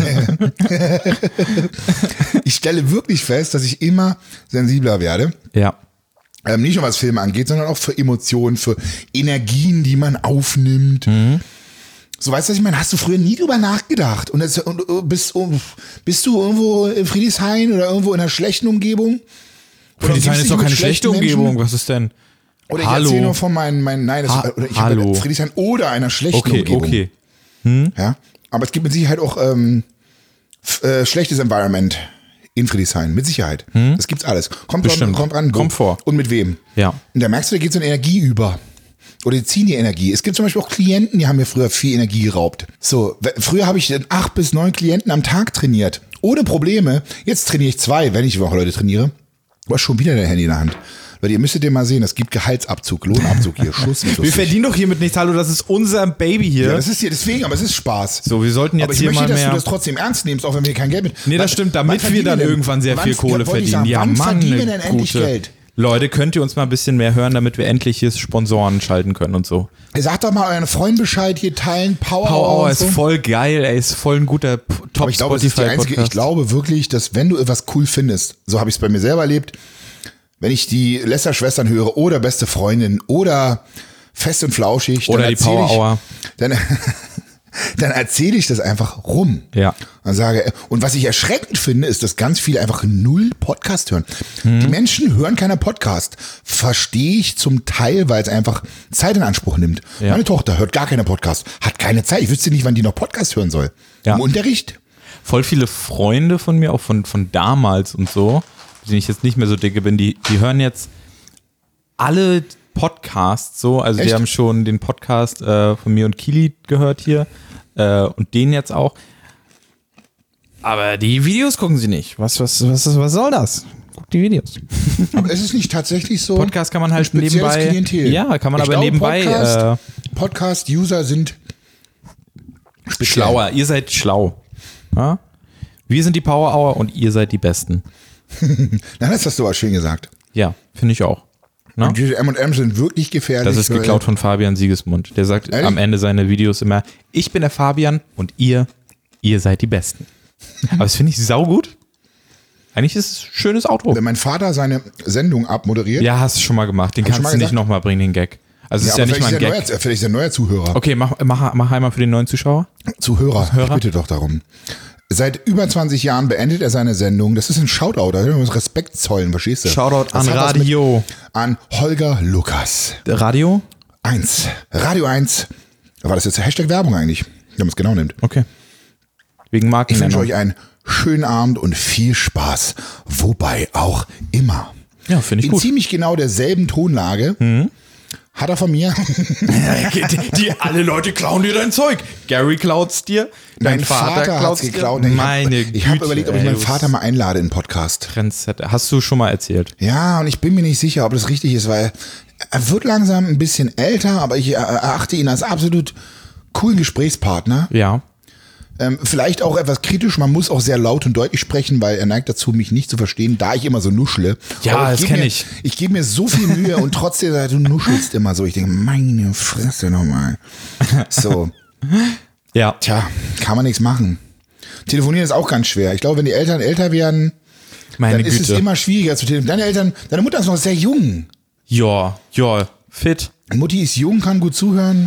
Ich stelle wirklich fest, dass ich immer sensibler werde. Ja. Ähm, nicht nur was Filme angeht, sondern auch für Emotionen, für Energien, die man aufnimmt. Mhm. So, weißt du, was ich meine? Hast du früher nie drüber nachgedacht? Und, jetzt, und uh, bist, uh, bist du irgendwo in Friedrichshain oder irgendwo in einer schlechten Umgebung? Oder Friedrichshain umgibst ist dich doch mit keine schlechte schlechten Umgebung. Menschen? Was ist denn? Oder ich Hallo. erzähle nur von meinen, meinen nein, das, Ha- oder ich Hallo. habe Friedrichshain oder einer schlechten Okay, Umgebung. okay. Ja, aber es gibt mit Sicherheit auch ähm, f- äh, schlechtes Environment in Friedrichshain, mit Sicherheit. Das gibt's alles. Kommt, Bestimmt. Dran, kommt ran, wo. Kommt vor. Und mit wem? Ja. Und da merkst du, da geht so eine Energie über. Oder die ziehen die Energie. Es gibt zum Beispiel auch Klienten, die haben mir früher viel Energie geraubt. So, w- früher habe ich dann acht bis neun Klienten am Tag trainiert. Ohne Probleme. Jetzt trainiere ich zwei, wenn ich überhaupt Leute trainiere. Du hast schon wieder dein Handy in der Hand. Weil ihr müsstet dir mal sehen, es gibt Gehaltsabzug, Lohnabzug hier, Schuss. Wir verdienen doch hiermit nichts. Hallo, das ist unser Baby hier. Ja, das ist hier deswegen, aber es ist Spaß. So, wir sollten jetzt aber ich hier möchte, mal dass mehr. du das trotzdem ernst nimmst, auch wenn wir kein Geld mit. Nee, das stimmt, damit wir dann irgendwann sehr viel Kohle verdienen. Ja, wann Mann, verdienen wir eine denn endlich gute. Geld? Leute, könnt ihr uns mal ein bisschen mehr hören, damit wir endlich hier Sponsoren schalten können und so. Sagt doch mal euren Freunden Bescheid, hier teilen, Power Power Hour und ist so. voll geil, ey, ist voll ein guter P- Aber Top ich glaube, das ist die einzige, ich Spotify-Podcast. glaube wirklich, dass wenn du etwas cool findest, so habe ich es bei mir selber erlebt, wenn ich die Lester-Schwestern höre oder Beste Freundin oder Fest und Flauschig, Oder dann die erzähl Power Hour. Ich, dann dann erzähle ich das einfach rum. Ja. Und sage, und was ich erschreckend finde, ist, dass ganz viele einfach null Podcast hören. Mhm. Die Menschen hören keine Podcast. Verstehe ich zum Teil, weil es einfach Zeit in Anspruch nimmt. Ja. Meine Tochter hört gar keine Podcast, hat keine Zeit. Ich wüsste nicht, wann die noch Podcast hören soll. Ja. Im Unterricht. Voll viele Freunde von mir, auch von, von damals und so, mit denen ich jetzt nicht mehr so dicke bin, die, die hören jetzt alle Podcasts so. Also Echt? die haben schon den Podcast äh, von mir und Kili gehört hier äh, und den jetzt auch. Aber die Videos gucken sie nicht. Was, was, was, was soll das? Guck die Videos. Aber ist es nicht tatsächlich so? Podcast kann man halt ein spezielles nebenbei. Klientel? Ja, kann man Ich aber glaube, nebenbei. Podcast, äh, Podcast-User sind speziell. Schlauer, ihr seid schlau. Ja? Wir sind die Power Hour und ihr seid die Besten. Nein, das hast du aber schön gesagt. Ja, finde ich auch. Na? Und diese M und M sind wirklich gefährlich. Das ist weil- geklaut von Fabian Siegesmund. Der sagt Ehrlich? am Ende seiner Videos immer, ich bin der Fabian und ihr, ihr seid die Besten. Aber das finde ich saugut. Eigentlich ist es ein schönes Outro. Wenn mein Vater seine Sendung abmoderiert. Ja, hast du schon mal gemacht. Den Hab ich kannst schon du mal nicht gesagt? nochmal bringen, den Gag. Also es ist aber ja nicht mal ein vielleicht, Gag. ist er neuer, vielleicht ist er ein neuer Zuhörer. Okay, mach, mach, mach einmal für den neuen Zuschauer. Zuhörer, Hörer? ich bitte doch darum. Seit über zwanzig Jahren beendet er seine Sendung. Das ist ein Shoutout, da will man Respekt zollen, verstehst du? Shoutout Das an hat was mit- Radio. An Holger Lukas. Radio? eins. Radio eins. War das jetzt Hashtag Werbung eigentlich? Wenn man es genau nimmt. Okay. Wegen Ich wünsche Markennennung. euch einen schönen Abend und viel Spaß. Wobei auch immer. Ja, finde ich In gut. ziemlich genau derselben Tonlage hat er von mir. die, die, alle Leute klauen dir dein Zeug. Gary klaut's dir. Dein Mein Vater, hat's dir. geklaut. Ich Meine hab, Ich habe Güte, überlegt, ob ich ey, meinen du Vater mal einlade in den Podcast. Trendsetter. Hast du schon mal erzählt? Ja, und ich bin mir nicht sicher, ob das richtig ist, weil er wird langsam ein bisschen älter, aber ich erachte ihn als absolut coolen Gesprächspartner. Ja. Ähm, vielleicht auch etwas kritisch, man muss auch sehr laut und deutlich sprechen, weil er neigt dazu, mich nicht zu verstehen, da ich immer so nuschle. Ja, Aber das geb kenn mir- ich. Ich gebe mir so viel Mühe und trotzdem, du nuschelst immer so. Ich denke, meine Fresse nochmal. So, Ja. tja, kann man nichts machen. Telefonieren ist auch ganz schwer. Ich glaube, wenn die Eltern älter werden, Meine dann ist Güte. es immer schwieriger zu telefonieren. Deine Eltern, deine Mutter ist noch sehr jung. Ja, ja, fit. Mutti ist jung, kann gut zuhören.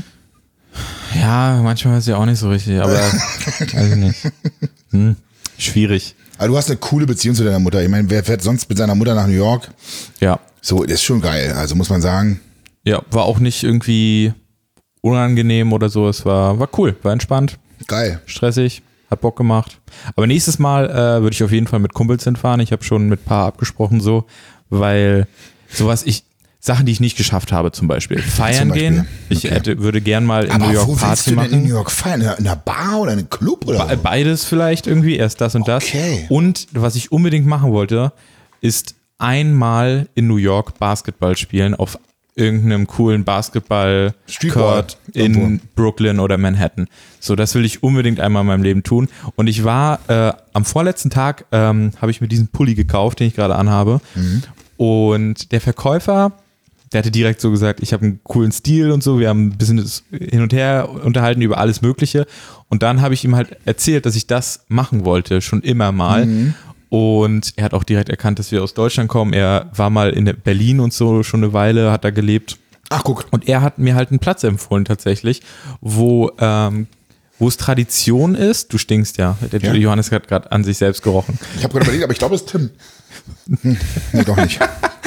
Ja, manchmal ist sie auch nicht so richtig, aber weiß ich nicht. Hm, schwierig. Aber du hast eine coole Beziehung zu deiner Mutter. Ich meine, wer fährt sonst mit seiner Mutter nach New York? Ja. So, das ist schon geil. Also muss man sagen. Ja, war auch nicht irgendwie unangenehm oder so. Es war, war cool, war entspannt. Geil. Stressig, hat Bock gemacht. Aber nächstes Mal äh, würde ich auf jeden Fall mit Kumpels hinfahren. Ich habe schon mit ein paar abgesprochen so, weil sowas, ich, Sachen, die ich nicht geschafft habe zum Beispiel. Feiern Zum Beispiel. gehen. Ich Okay. hätte, würde gern mal in Aber New York wo willst Party du denn in New machen. York feiern? In einer Bar oder in einem Club? Oder Be- Beides vielleicht irgendwie, erst das und das. Okay. Und was ich unbedingt machen wollte, ist einmal in New York Basketball spielen auf irgendeinem coolen Basketball-Court Streetball. in Irgendwo. Brooklyn oder Manhattan. So, das will ich unbedingt einmal in meinem Leben tun. Und ich war äh, am vorletzten Tag, ähm, habe ich mir diesen Pulli gekauft, den ich gerade anhabe. Mhm. Und der Verkäufer, der hatte direkt so gesagt, ich habe einen coolen Stil und so. Wir haben ein bisschen hin und her unterhalten über alles Mögliche. Und dann habe ich ihm halt erzählt, dass ich das machen wollte, schon immer mal. Mhm. Und er hat auch direkt erkannt, dass wir aus Deutschland kommen. Er war mal in Berlin und so schon eine Weile, hat da gelebt. Ach, guck. Und er hat mir halt einen Platz empfohlen tatsächlich, wo, ähm, wo es Tradition ist. Du stinkst ja. Der Ja. Johannes hat gerade an sich selbst gerochen. Ich habe gerade überlegt, aber ich glaube, es ist Tim. Hm, nee, doch nicht.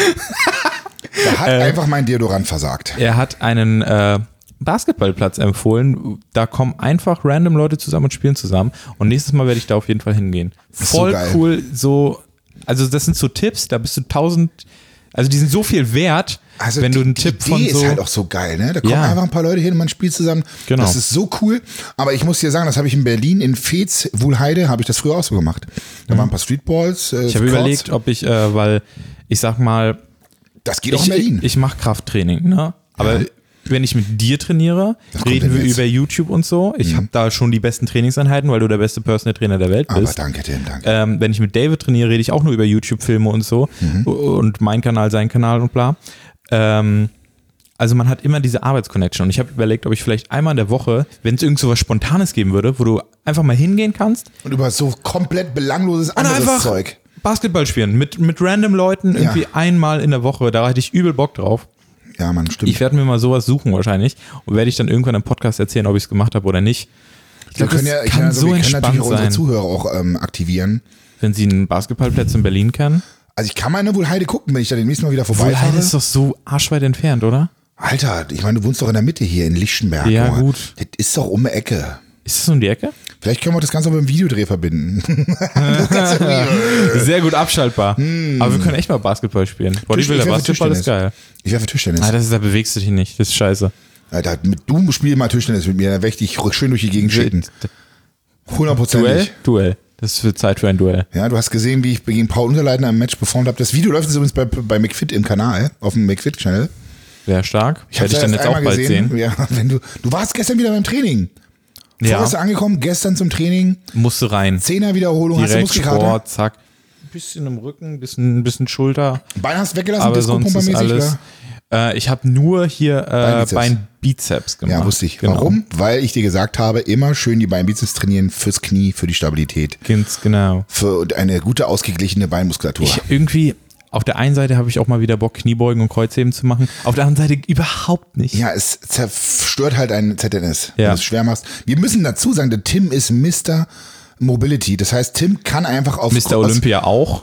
Da hat Äh. einfach mein Deodorant versagt. Er hat einen äh, Basketballplatz empfohlen. Da kommen einfach random Leute zusammen und spielen zusammen. Und nächstes Mal werde ich da auf jeden Fall hingehen. Ist so Voll geil. cool. So, also das sind so Tipps, da bist du tausend, also die sind so viel wert, Also wenn die, du einen die Tipp Idee von so. ist halt auch so geil, ne? Da kommen Ja. einfach ein paar Leute hin, man spielt zusammen. Genau. Das ist so cool. Aber ich muss dir sagen, das habe ich in Berlin, in Veets, Wuhlheide, habe ich das früher auch so gemacht. Da waren ein paar Streetballs. Äh, ich habe Courts. überlegt, ob ich, äh, weil ich sag mal, Das geht auch ich, in Berlin. ich, ich mache Krafttraining, ne? Aber Ja. wenn ich mit dir trainiere, Was kommt reden denn wir jetzt? über YouTube und so. Ich habe da schon die besten Trainingseinheiten, weil du der beste Personal Trainer der Welt Aber bist. danke, Tim, danke. Ähm, wenn ich mit David trainiere, rede ich auch nur über YouTube-Filme und so. Mhm. Und mein Kanal, sein Kanal und bla. Ähm, also man hat immer diese Arbeitsconnection. Und ich habe überlegt, ob ich vielleicht einmal in der Woche, wenn es irgend so was Spontanes geben würde, wo du einfach mal hingehen kannst Und über so komplett belangloses und anderes einfach Zeug. Basketball spielen mit, mit random Leuten irgendwie Ja. einmal in der Woche. Da hätte ich übel Bock drauf. Ja, Mann, stimmt. Ich werde mir mal sowas suchen wahrscheinlich und werde ich dann irgendwann im Podcast erzählen, ob ich es gemacht habe oder nicht. Ich wir glaube, können das ja, ich kann kann, also, so wir können entspannt natürlich auch unsere sein, Zuhörer auch ähm, aktivieren. wenn sie einen Basketballplatz in Berlin kennen. Also ich kann mal in der Wuhlheide gucken, wenn ich da demnächst mal wieder vorbeifahre. Wohlheide ist doch so arschweit entfernt, oder? Alter, ich meine, du wohnst doch in der Mitte hier in Lichtenberg. Ja, Junge. gut. Das ist doch um die Ecke. Ist das um die Ecke? Vielleicht können wir das Ganze auch mit einem Videodreh verbinden. Das Ganze weird. Sehr gut abschaltbar. Aber wir können echt mal Basketball spielen. Bodybuilder ich werfe Basketball ist Tischtennis. geil. Ich werfe Tischtennis. Ah, das ist, da bewegst du dich nicht. Das ist scheiße. Alter, mit, du spielst mal Tischtennis mit mir, dann werde ich dich schön durch die Gegend schicken. Duell? Hundertprozentig. Duell. Das ist für Zeit für ein Duell. Ja, du hast gesehen, wie ich gegen Paul Unterleitner im Match performt habe. Das Video läuft jetzt übrigens bei, bei McFit im Kanal, auf dem McFit-Channel. Sehr stark. Ich Werde ich dann jetzt auch bald sehen. Ja, wenn du, du warst gestern wieder beim Training. Ja. Vorgestern angekommen, gestern zum Training. Musst du rein. Zehner Wiederholung, hast du Direkt Muskelkater? Sport, zack. Ein bisschen im Rücken, ein bisschen, ein bisschen Schulter. Bein hast du weggelassen, Aber sonst ist Disco-Pumper-mäßig, alles. oder? Äh, ich habe nur hier äh, Beinbizeps. Beinbizeps gemacht. Ja, wusste ich. Genau. Warum? Weil ich dir gesagt habe, immer schön die Beinbizeps trainieren fürs Knie, für die Stabilität, Ganz genau. für eine gute, ausgeglichene Beinmuskulatur. Ich irgendwie, auf der einen Seite habe ich auch mal wieder Bock, Kniebeugen und Kreuzheben zu machen. Auf der anderen Seite überhaupt nicht. ja, es zerstört halt ein Z N S, wenn Ja. du es schwer machst. Wir müssen dazu sagen, der Tim ist Mister Mobility. Das heißt, Tim kann einfach auf Mister aus- Olympia auch.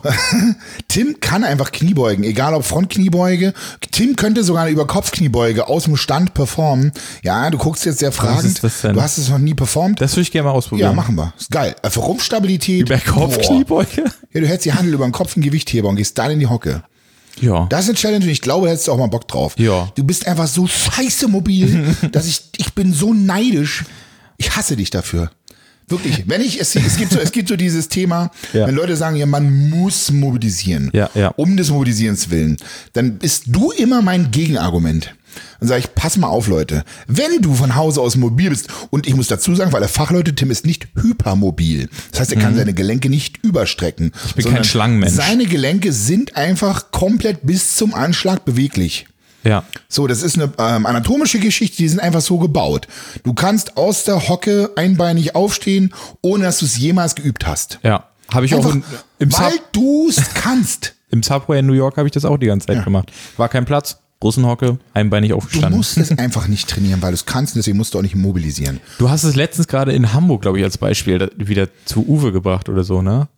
Tim kann einfach Kniebeugen, egal ob Frontkniebeuge. Tim könnte sogar eine Überkopfkniebeuge aus dem Stand performen. Ja, du guckst jetzt sehr fragend. ist das denn? Du hast es noch nie performt. Das würde ich gerne mal ausprobieren. Ja, machen wir. Ist geil. Äh, Für Rumpfstabilität. Über Boah. Kopfkniebeuge? Ja, du hältst die Handel über den Kopf, ein Gewichtheber und gehst dann in die Hocke. Ja. Das ist eine Challenge und ich glaube, da hättest du auch mal Bock drauf. Ja. Du bist einfach so scheiße mobil, dass ich, ich bin so neidisch. Ich hasse dich dafür. Wirklich. Wenn ich, es, es gibt so, es gibt so dieses Thema, Ja. wenn Leute sagen, ja, man muss mobilisieren. Ja, ja. Um des Mobilisierens willen. Dann bist du immer mein Gegenargument. Dann sage ich, pass mal auf, Leute. Wenn du von Hause aus mobil bist, und ich muss dazu sagen, weil der Fachleute, Tim ist nicht hypermobil. Das heißt, er kann seine Gelenke nicht überstrecken. Ich bin kein Schlangenmensch. Seine Gelenke sind einfach komplett bis zum Anschlag beweglich. Ja. So, das ist eine ähm, anatomische Geschichte, die sind einfach so gebaut. Du kannst aus der Hocke einbeinig aufstehen, ohne dass du es jemals geübt hast. Ja. Habe ich auch Einfach, in, im, weil Sub, du es kannst. im Subway in New York habe ich das auch die ganze Zeit Ja. gemacht. War kein Platz, Russenhocke, einbeinig Du aufgestanden. musst es einfach nicht trainieren, weil du es kannst und deswegen musst du auch nicht mobilisieren. Du hast es letztens gerade in Hamburg, glaube ich, als Beispiel da- wieder zu Uwe gebracht oder so, ne?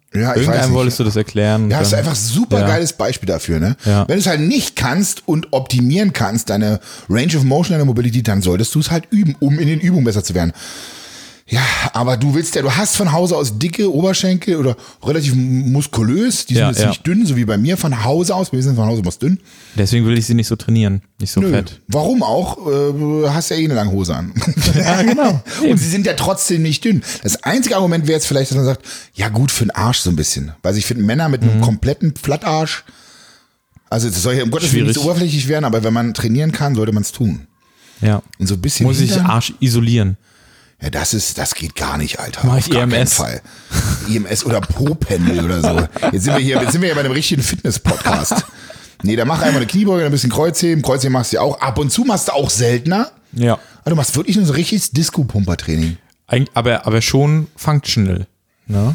Ja, ich weiß Irgendeinem nicht. wolltest du das erklären. Ja, das ist dann- einfach ein super Ja. geiles Beispiel dafür. Ne? Ja. Wenn du es halt nicht kannst und optimieren kannst, deine Range of Motion, deine Mobility, dann solltest du es halt üben, um in den Übungen besser zu werden. Ja, aber du willst ja, du hast von Hause aus dicke Oberschenkel oder relativ muskulös, die sind Ja, jetzt ja. nicht dünn, so wie bei mir von Hause aus, wir sind von Hause aus dünn. Deswegen will ich sie nicht so trainieren, nicht so Nö. fett. Warum auch? Äh, hast ja eh eine lange Hose an. Ja, genau. Und sie sind ja trotzdem nicht dünn. Das einzige Argument wäre jetzt vielleicht, dass man sagt, ja gut, für den Arsch so ein bisschen. Weil ich finde, Männer mit Mhm. einem kompletten Flattarsch, also das soll ja um Gottes Willen nicht so Schwierig. oberflächlich werden, aber wenn man trainieren kann, sollte man es tun. Ja. Und so ein bisschen Muss ich Hintern- Arsch isolieren. Ja, das ist, das geht gar nicht, Alter. Mach Auf ich gar E M S. keinen Fall. E M S oder Po-Pendel oder so. Jetzt sind wir hier, jetzt sind wir hier bei einem richtigen Fitness-Podcast. Nee, da mach einfach eine Kniebeuge, ein bisschen Kreuzheben. Kreuzheben machst du ja auch. Ab und zu machst du auch seltener. Ja. Aber du machst wirklich nur so richtiges Disco-Pumper-Training. Eig- Aber, aber schon functional. Ne?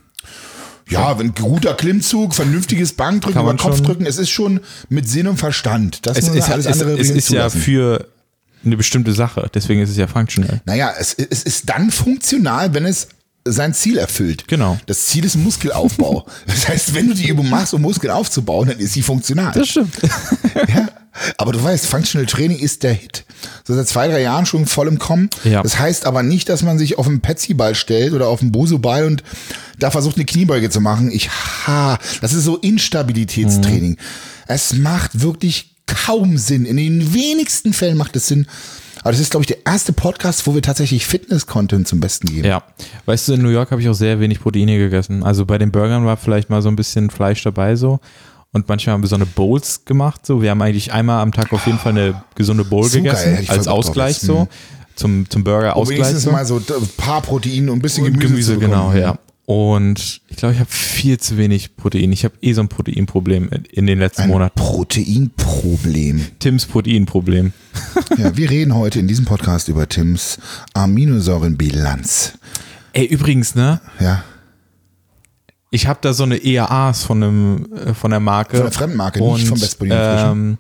Ja, wenn guter Klimmzug, vernünftiges Bankdrücken, Kann über man den Kopf schon- drücken, es ist schon mit Sinn und Verstand. Das Es, muss man ist, alles es, andere es übrigens ist ja zulassen. für eine bestimmte Sache. Deswegen ist es ja functional. Naja, es, es ist dann funktional, wenn es sein Ziel erfüllt. Genau. Das Ziel ist Muskelaufbau. Das heißt, wenn du die Übung machst, um Muskeln aufzubauen, dann ist sie funktional. stimmt. Ja, aber du weißt, Functional Training ist der Hit. So seit zwei, drei Jahren schon voll im Kommen. Ja. Das heißt aber nicht, dass man sich auf einen Petsy-Ball stellt oder auf einen Bosu-Ball und da versucht, eine Kniebeuge zu machen. Ich, ha, das ist so Instabilitätstraining. Mhm. Es macht wirklich kaum Sinn. In den wenigsten Fällen macht es Sinn. Aber das ist, glaube ich, der erste Podcast, wo wir tatsächlich Fitness-Content zum Besten geben. Ja. Weißt du, in New York habe ich auch sehr wenig Proteine gegessen. Also bei den Burgern war vielleicht mal so ein bisschen Fleisch dabei so. Und manchmal haben wir so eine Bowls gemacht. So, wir haben eigentlich einmal am Tag auf jeden Fall eine gesunde Bowl So geil, gegessen, hätte ich voll als Bock drauf Ausgleich jetzt. so. Mhm. Zum, zum Burger-Ausgleich. Wenigstens So. mal so ein paar Proteine und ein bisschen Und Gemüse, Gemüse, zu bekommen. genau, ja. Und ich glaube, ich habe viel zu wenig Protein. Ich habe eh so ein Proteinproblem in- in den letzten Ein Monaten. Proteinproblem. Tims Proteinproblem. Ja, wir reden heute in diesem Podcast über Tims Aminosäurenbilanz. Ey, übrigens, ne? Ja, Ich habe da so eine E A As von einem äh, von der Marke. von der Fremdmarke, und, nicht vom Best Body Nutrition. ähm,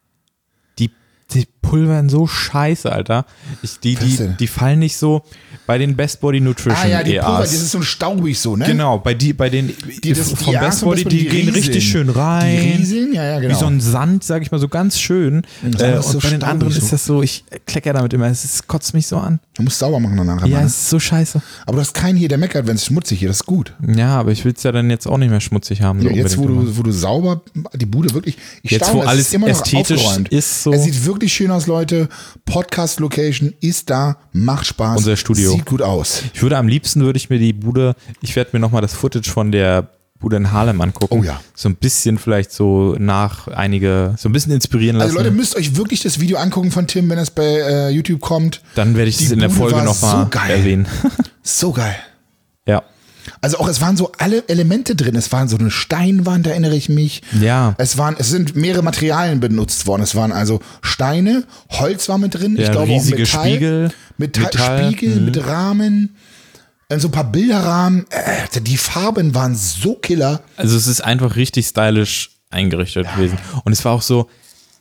die, die pulvern so scheiße, Alter. Ich, die, Was die, denn? die fallen nicht so bei den Best Body Nutrition Ah ja, die E Pulver, As. das ist so staubig so, ne? Genau, bei die, bei den Die, das, vom die Best ersten Body, die, gehen rieseln. richtig schön rein. Die rieseln, ja, ja, genau. Wie so ein Sand, sag ich mal, so ganz schön. das Äh, andere ist und so bei den staubig anderen so. ist das so, ich klecker damit immer, es ist- kotzt mich so an. Du musst sauber machen danach. Ja, Ja, es ist so scheiße. aber du hast keinen hier, der meckert, wenn es schmutzig hier, das ist gut. Ja, aber ich will es ja dann jetzt auch nicht mehr schmutzig haben. So Ja, jetzt, wo unbedingt immer. du, wo du sauber, die Bude wirklich, ich Jetzt, staune, wo es alles ist immer noch ästhetisch aufgeräumt. ist, so. Es sieht wirklich schön aus, Leute. Podcast-Location ist da, macht Spaß. Unser Studio. Sieht gut aus. Ich würde am liebsten, würde ich mir die Bude, ich werde mir nochmal das Footage von der Bude in Harlem angucken. Oh ja. So ein bisschen vielleicht so nach einige, so ein bisschen inspirieren lassen. Also Leute, müsst euch wirklich das Video angucken von Tim, wenn es bei äh, YouTube kommt. Dann werde ich die das in der Bude Folge war nochmal so geil. erwähnen. So geil. Ja. Also auch, es waren so alle Elemente drin. Es waren so eine Steinwand, erinnere ich mich. Ja. Es waren, es sind mehrere Materialien benutzt worden. Es waren also Steine, Holz war mit drin. Ja, ich glaube riesige auch Metall, Spiegel, Metall, Metall, Spiegel mhm. mit Rahmen. Äh, So ein paar Bilderrahmen. Äh, die Farben waren so killer. Also es ist einfach richtig stylisch eingerichtet gewesen. Und es war auch so,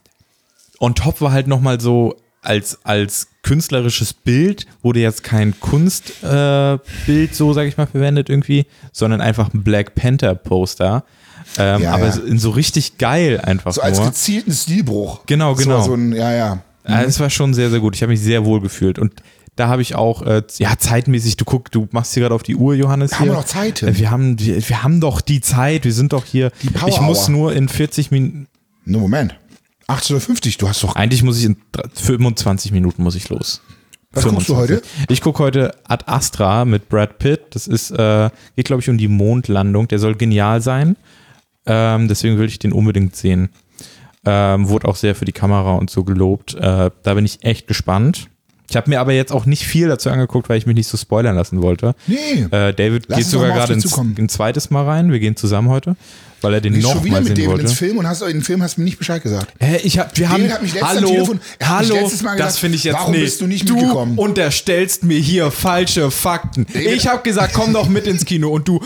on top war halt nochmal so, als, als künstlerisches Bild wurde jetzt kein Kunstbild, äh, Bild so, sag ich mal, verwendet irgendwie, sondern einfach ein Black Panther Poster. Ähm, Ja, aber ja. so- in so richtig geil einfach So als nur. gezielten Stilbruch. Genau, genau. So, so ein, ja, ja. Ja, das war schon sehr, sehr gut. Ich habe mich sehr wohl gefühlt. Und da habe ich auch, äh, ja, zeitmäßig, du guck, du machst hier gerade auf die Uhr, Johannes. Haben hier. wir noch Zeit, Tim? Äh, Wir haben, wir, wir haben doch die Zeit, wir sind doch hier. Die Power Ich muss Hour. nur in vierzig Minuten, No, Moment. achtzehn Uhr fünfzig, du hast doch. eigentlich muss ich in dr- fünfundzwanzig Minuten muss ich los. Was guckst du heute? Ich gucke heute Ad Astra mit Brad Pitt. Das ist, äh, geht glaube ich um die Mondlandung. Der soll genial sein. Ähm, deswegen will ich den unbedingt sehen. Ähm, wurde auch sehr für die Kamera und so gelobt. Äh, da bin ich echt gespannt. Ich habe mir aber jetzt auch nicht viel dazu angeguckt, weil ich mich nicht so spoilern lassen wollte. Nee. Äh, David Lass geht uns sogar doch mal auf gerade dich ins, zukommen. ein zweites Mal rein. Wir gehen zusammen heute, weil er den Gehst noch schon wieder mal mit sehen David wollte. ins Film und hast in Film hast du mir nicht Bescheid gesagt. Hä, ich hab, wir haben, David hat mich letztens am hallo, Telefon- er hat mich hallo, letztes Mal gesagt, das finde ich jetzt warum nee. bist du nicht du mitgekommen? unterstellst mir hier falsche Fakten. David- Ich habe gesagt, komm doch mit ins Kino und du,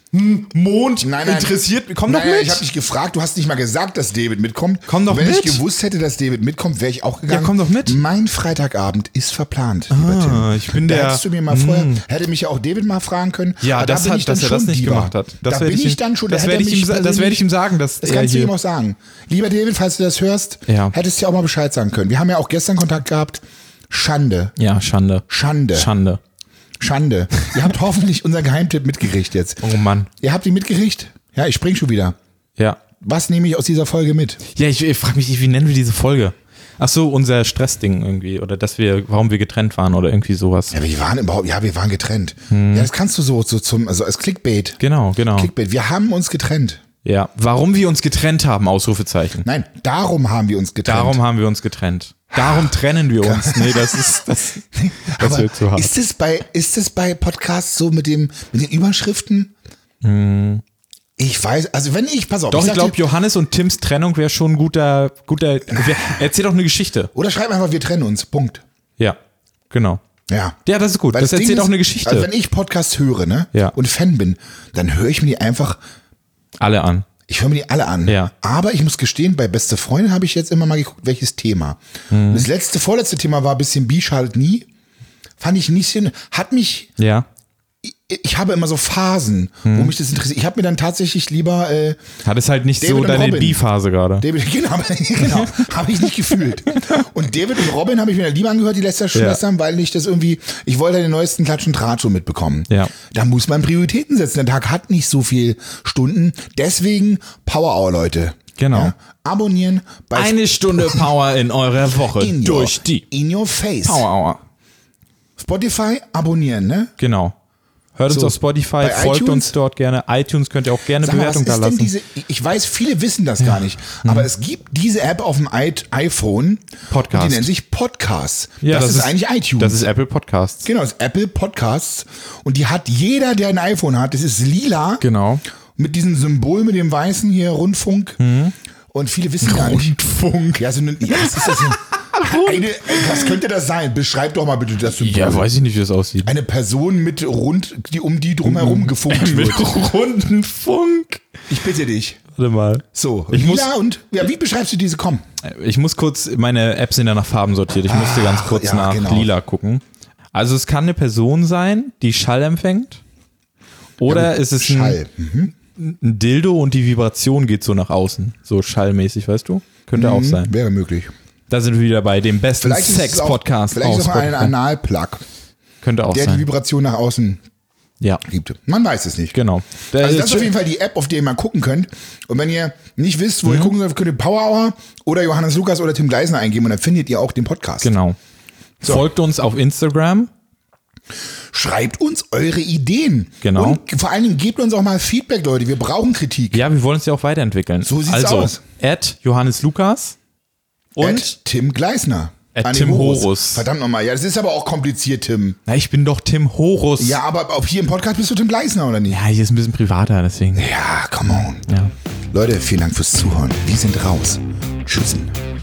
hm, Mond Nein, nein. interessiert mich. Komm Nein, doch mit. Ich habe dich gefragt, du hast nicht mal gesagt, dass David mitkommt. Komm doch Und wenn mit. ich gewusst hätte, dass David mitkommt, wäre ich auch gegangen. Ja, komm doch mit. Mein Freitagabend ist verplant, lieber Tim. Ah, ich bin da der- hättest du mir mal vorher, hätte mich ja auch David mal fragen können. Ja, aber das da bin hat, ich dann dass er das schon nicht lieber. gemacht hat. Das Da werde bin ich ich ihm, dann schon. das da werde hätte ich, er ihm, mich sa- das werde ich ihm sagen, dass Das er kannst du hier, ihm auch sagen. Lieber David, falls du das hörst, Ja. hättest du ja auch mal Bescheid sagen können. Wir haben ja auch gestern Kontakt gehabt. Schande. Ja, Schande. Schande. Schande. Schande. Ihr habt hoffentlich unser Geheimtipp mitgekriegt jetzt. Oh Mann. Ihr habt ihn mitgekriegt? Ja, ich spring schon wieder. Ja. Was nehme ich aus dieser Folge mit? Ja, ich, ich frage mich, wie nennen wir diese Folge? Ach so, unser Stressding irgendwie. Oder dass wir, warum wir getrennt waren oder irgendwie sowas. Ja, wir waren überhaupt, ja, wir waren getrennt. Hm. Ja, das kannst du so, so zum, also als Clickbait. Genau, genau. Clickbait. Wir haben uns getrennt. Ja. Warum wir uns getrennt haben, Ausrufezeichen. Nein, darum haben wir uns getrennt. Darum haben wir uns getrennt. Darum trennen wir uns. Nee, das ist, das, das Aber wird zu hart. ist es bei, ist es bei Podcasts so mit dem, mit den Überschriften? Ich weiß, also wenn ich, pass auf. Doch, ich sag glaube, dir- Johannes und Tims Trennung wäre schon ein guter, guter, wär, erzähl doch eine Geschichte. Oder schreib einfach, wir trennen uns. Punkt. Ja, genau. Ja. Ja, das ist gut. Weil Das Ding erzählt ist, auch eine Geschichte. Also wenn ich Podcasts höre, ne? Ja. Und Fan bin, dann höre ich mir die einfach, Alle an. ich höre mir die alle an. Ja. Aber ich muss gestehen, bei Beste Freundin habe ich jetzt immer mal geguckt, welches Thema. Mhm. Und das letzte, vorletzte Thema war ein bisschen Bi schadet nie. Fand ich nicht, so- hat mich, Ja. ich habe immer so Phasen, Mhm. wo mich das interessiert. Ich habe mir dann tatsächlich lieber, äh, Hat es halt nicht David so und deine Robin. Die-Phase gerade. David, genau, genau habe ich nicht gefühlt. Und David und Robin habe ich mir dann lieber angehört, die letzten Schwestern, weil ich das irgendwie, ich wollte den neuesten Klatsch und Tratsch so mitbekommen. Ja. Da muss man Prioritäten setzen. Der Tag hat nicht so viel Stunden. Deswegen Power Hour, Leute. Genau. Ja, abonnieren bei Eine Stunde Power in eurer Woche in your, durch die in your face. Power Hour. Spotify abonnieren, ne? Genau. Hört uns So, auf Spotify, bei folgt iTunes? uns dort gerne. iTunes könnt ihr auch gerne Sag mal, was Bewertung da ist denn lassen. diese, ich weiß, viele wissen das gar nicht, aber es gibt diese App auf dem i- iPhone. Podcast. Und die nennt sich Podcasts. Ja, das, ist, eigentlich iTunes. Das ist Apple Podcasts. Genau, das ist Apple Podcasts. Und die hat jeder, der ein iPhone hat. Das ist lila. Genau. Mit diesem Symbol, mit dem weißen hier, Rundfunk. Und viele wissen gar nicht. Rundfunk. Ja, so eine, ja, was ist das denn? Eine, was könnte das sein? Beschreib doch mal bitte das Symbol. Ja, weiß ich nicht, wie das aussieht. Eine Person mit rund, die um die drumherum gefunkt wird. runden Funk. Ich bitte dich. Warte mal. So, Ich lila muss- und, ja, wie beschreibst du diese? Komm. Ich muss kurz, meine Apps sind ja nach Farben sortiert. Ich musste ganz kurz ja, nach genau. lila gucken. Also es kann eine Person sein, die Schall empfängt. Oder ist es ein, Schall. Mhm. ein Dildo und die Vibration geht so nach außen. So schallmäßig, weißt du? Könnte auch sein. Wäre möglich. Da sind wir wieder bei dem besten Vielleicht ist es auch, Sex-Podcast vielleicht aus ist es auch ein Spotify. Analplug, Könnte auch der die sein. Vibration nach außen Ja, gibt. Man weiß es nicht. genau. Da Also ist das ist auf jeden Fall die App, auf der ihr mal gucken könnt. Und wenn ihr nicht wisst, wo ihr gucken sollt, könnt ihr Power Hour oder Johannes Lukas oder Tim Gleisner eingeben und dann findet ihr auch den Podcast. Genau. So. Folgt uns auf Instagram. Schreibt uns eure Ideen. Genau. Und vor allen Dingen gebt uns auch mal Feedback, Leute. Wir brauchen Kritik. Ja, wir wollen uns ja auch weiterentwickeln. So sieht's also, aus. at Johannes Lukas und At Tim Gleisner. At Ah, nee, Tim Horus. Verdammt nochmal. Ja, das ist aber auch kompliziert, Tim. na, ich bin doch Tim Horus. Ja, aber auch hier im Podcast bist du Tim Gleisner, oder nicht? Ja, hier ist ein bisschen privater, deswegen. Ja, come on. Ja. Leute, vielen Dank fürs Zuhören. Wir sind raus. Tschüssen.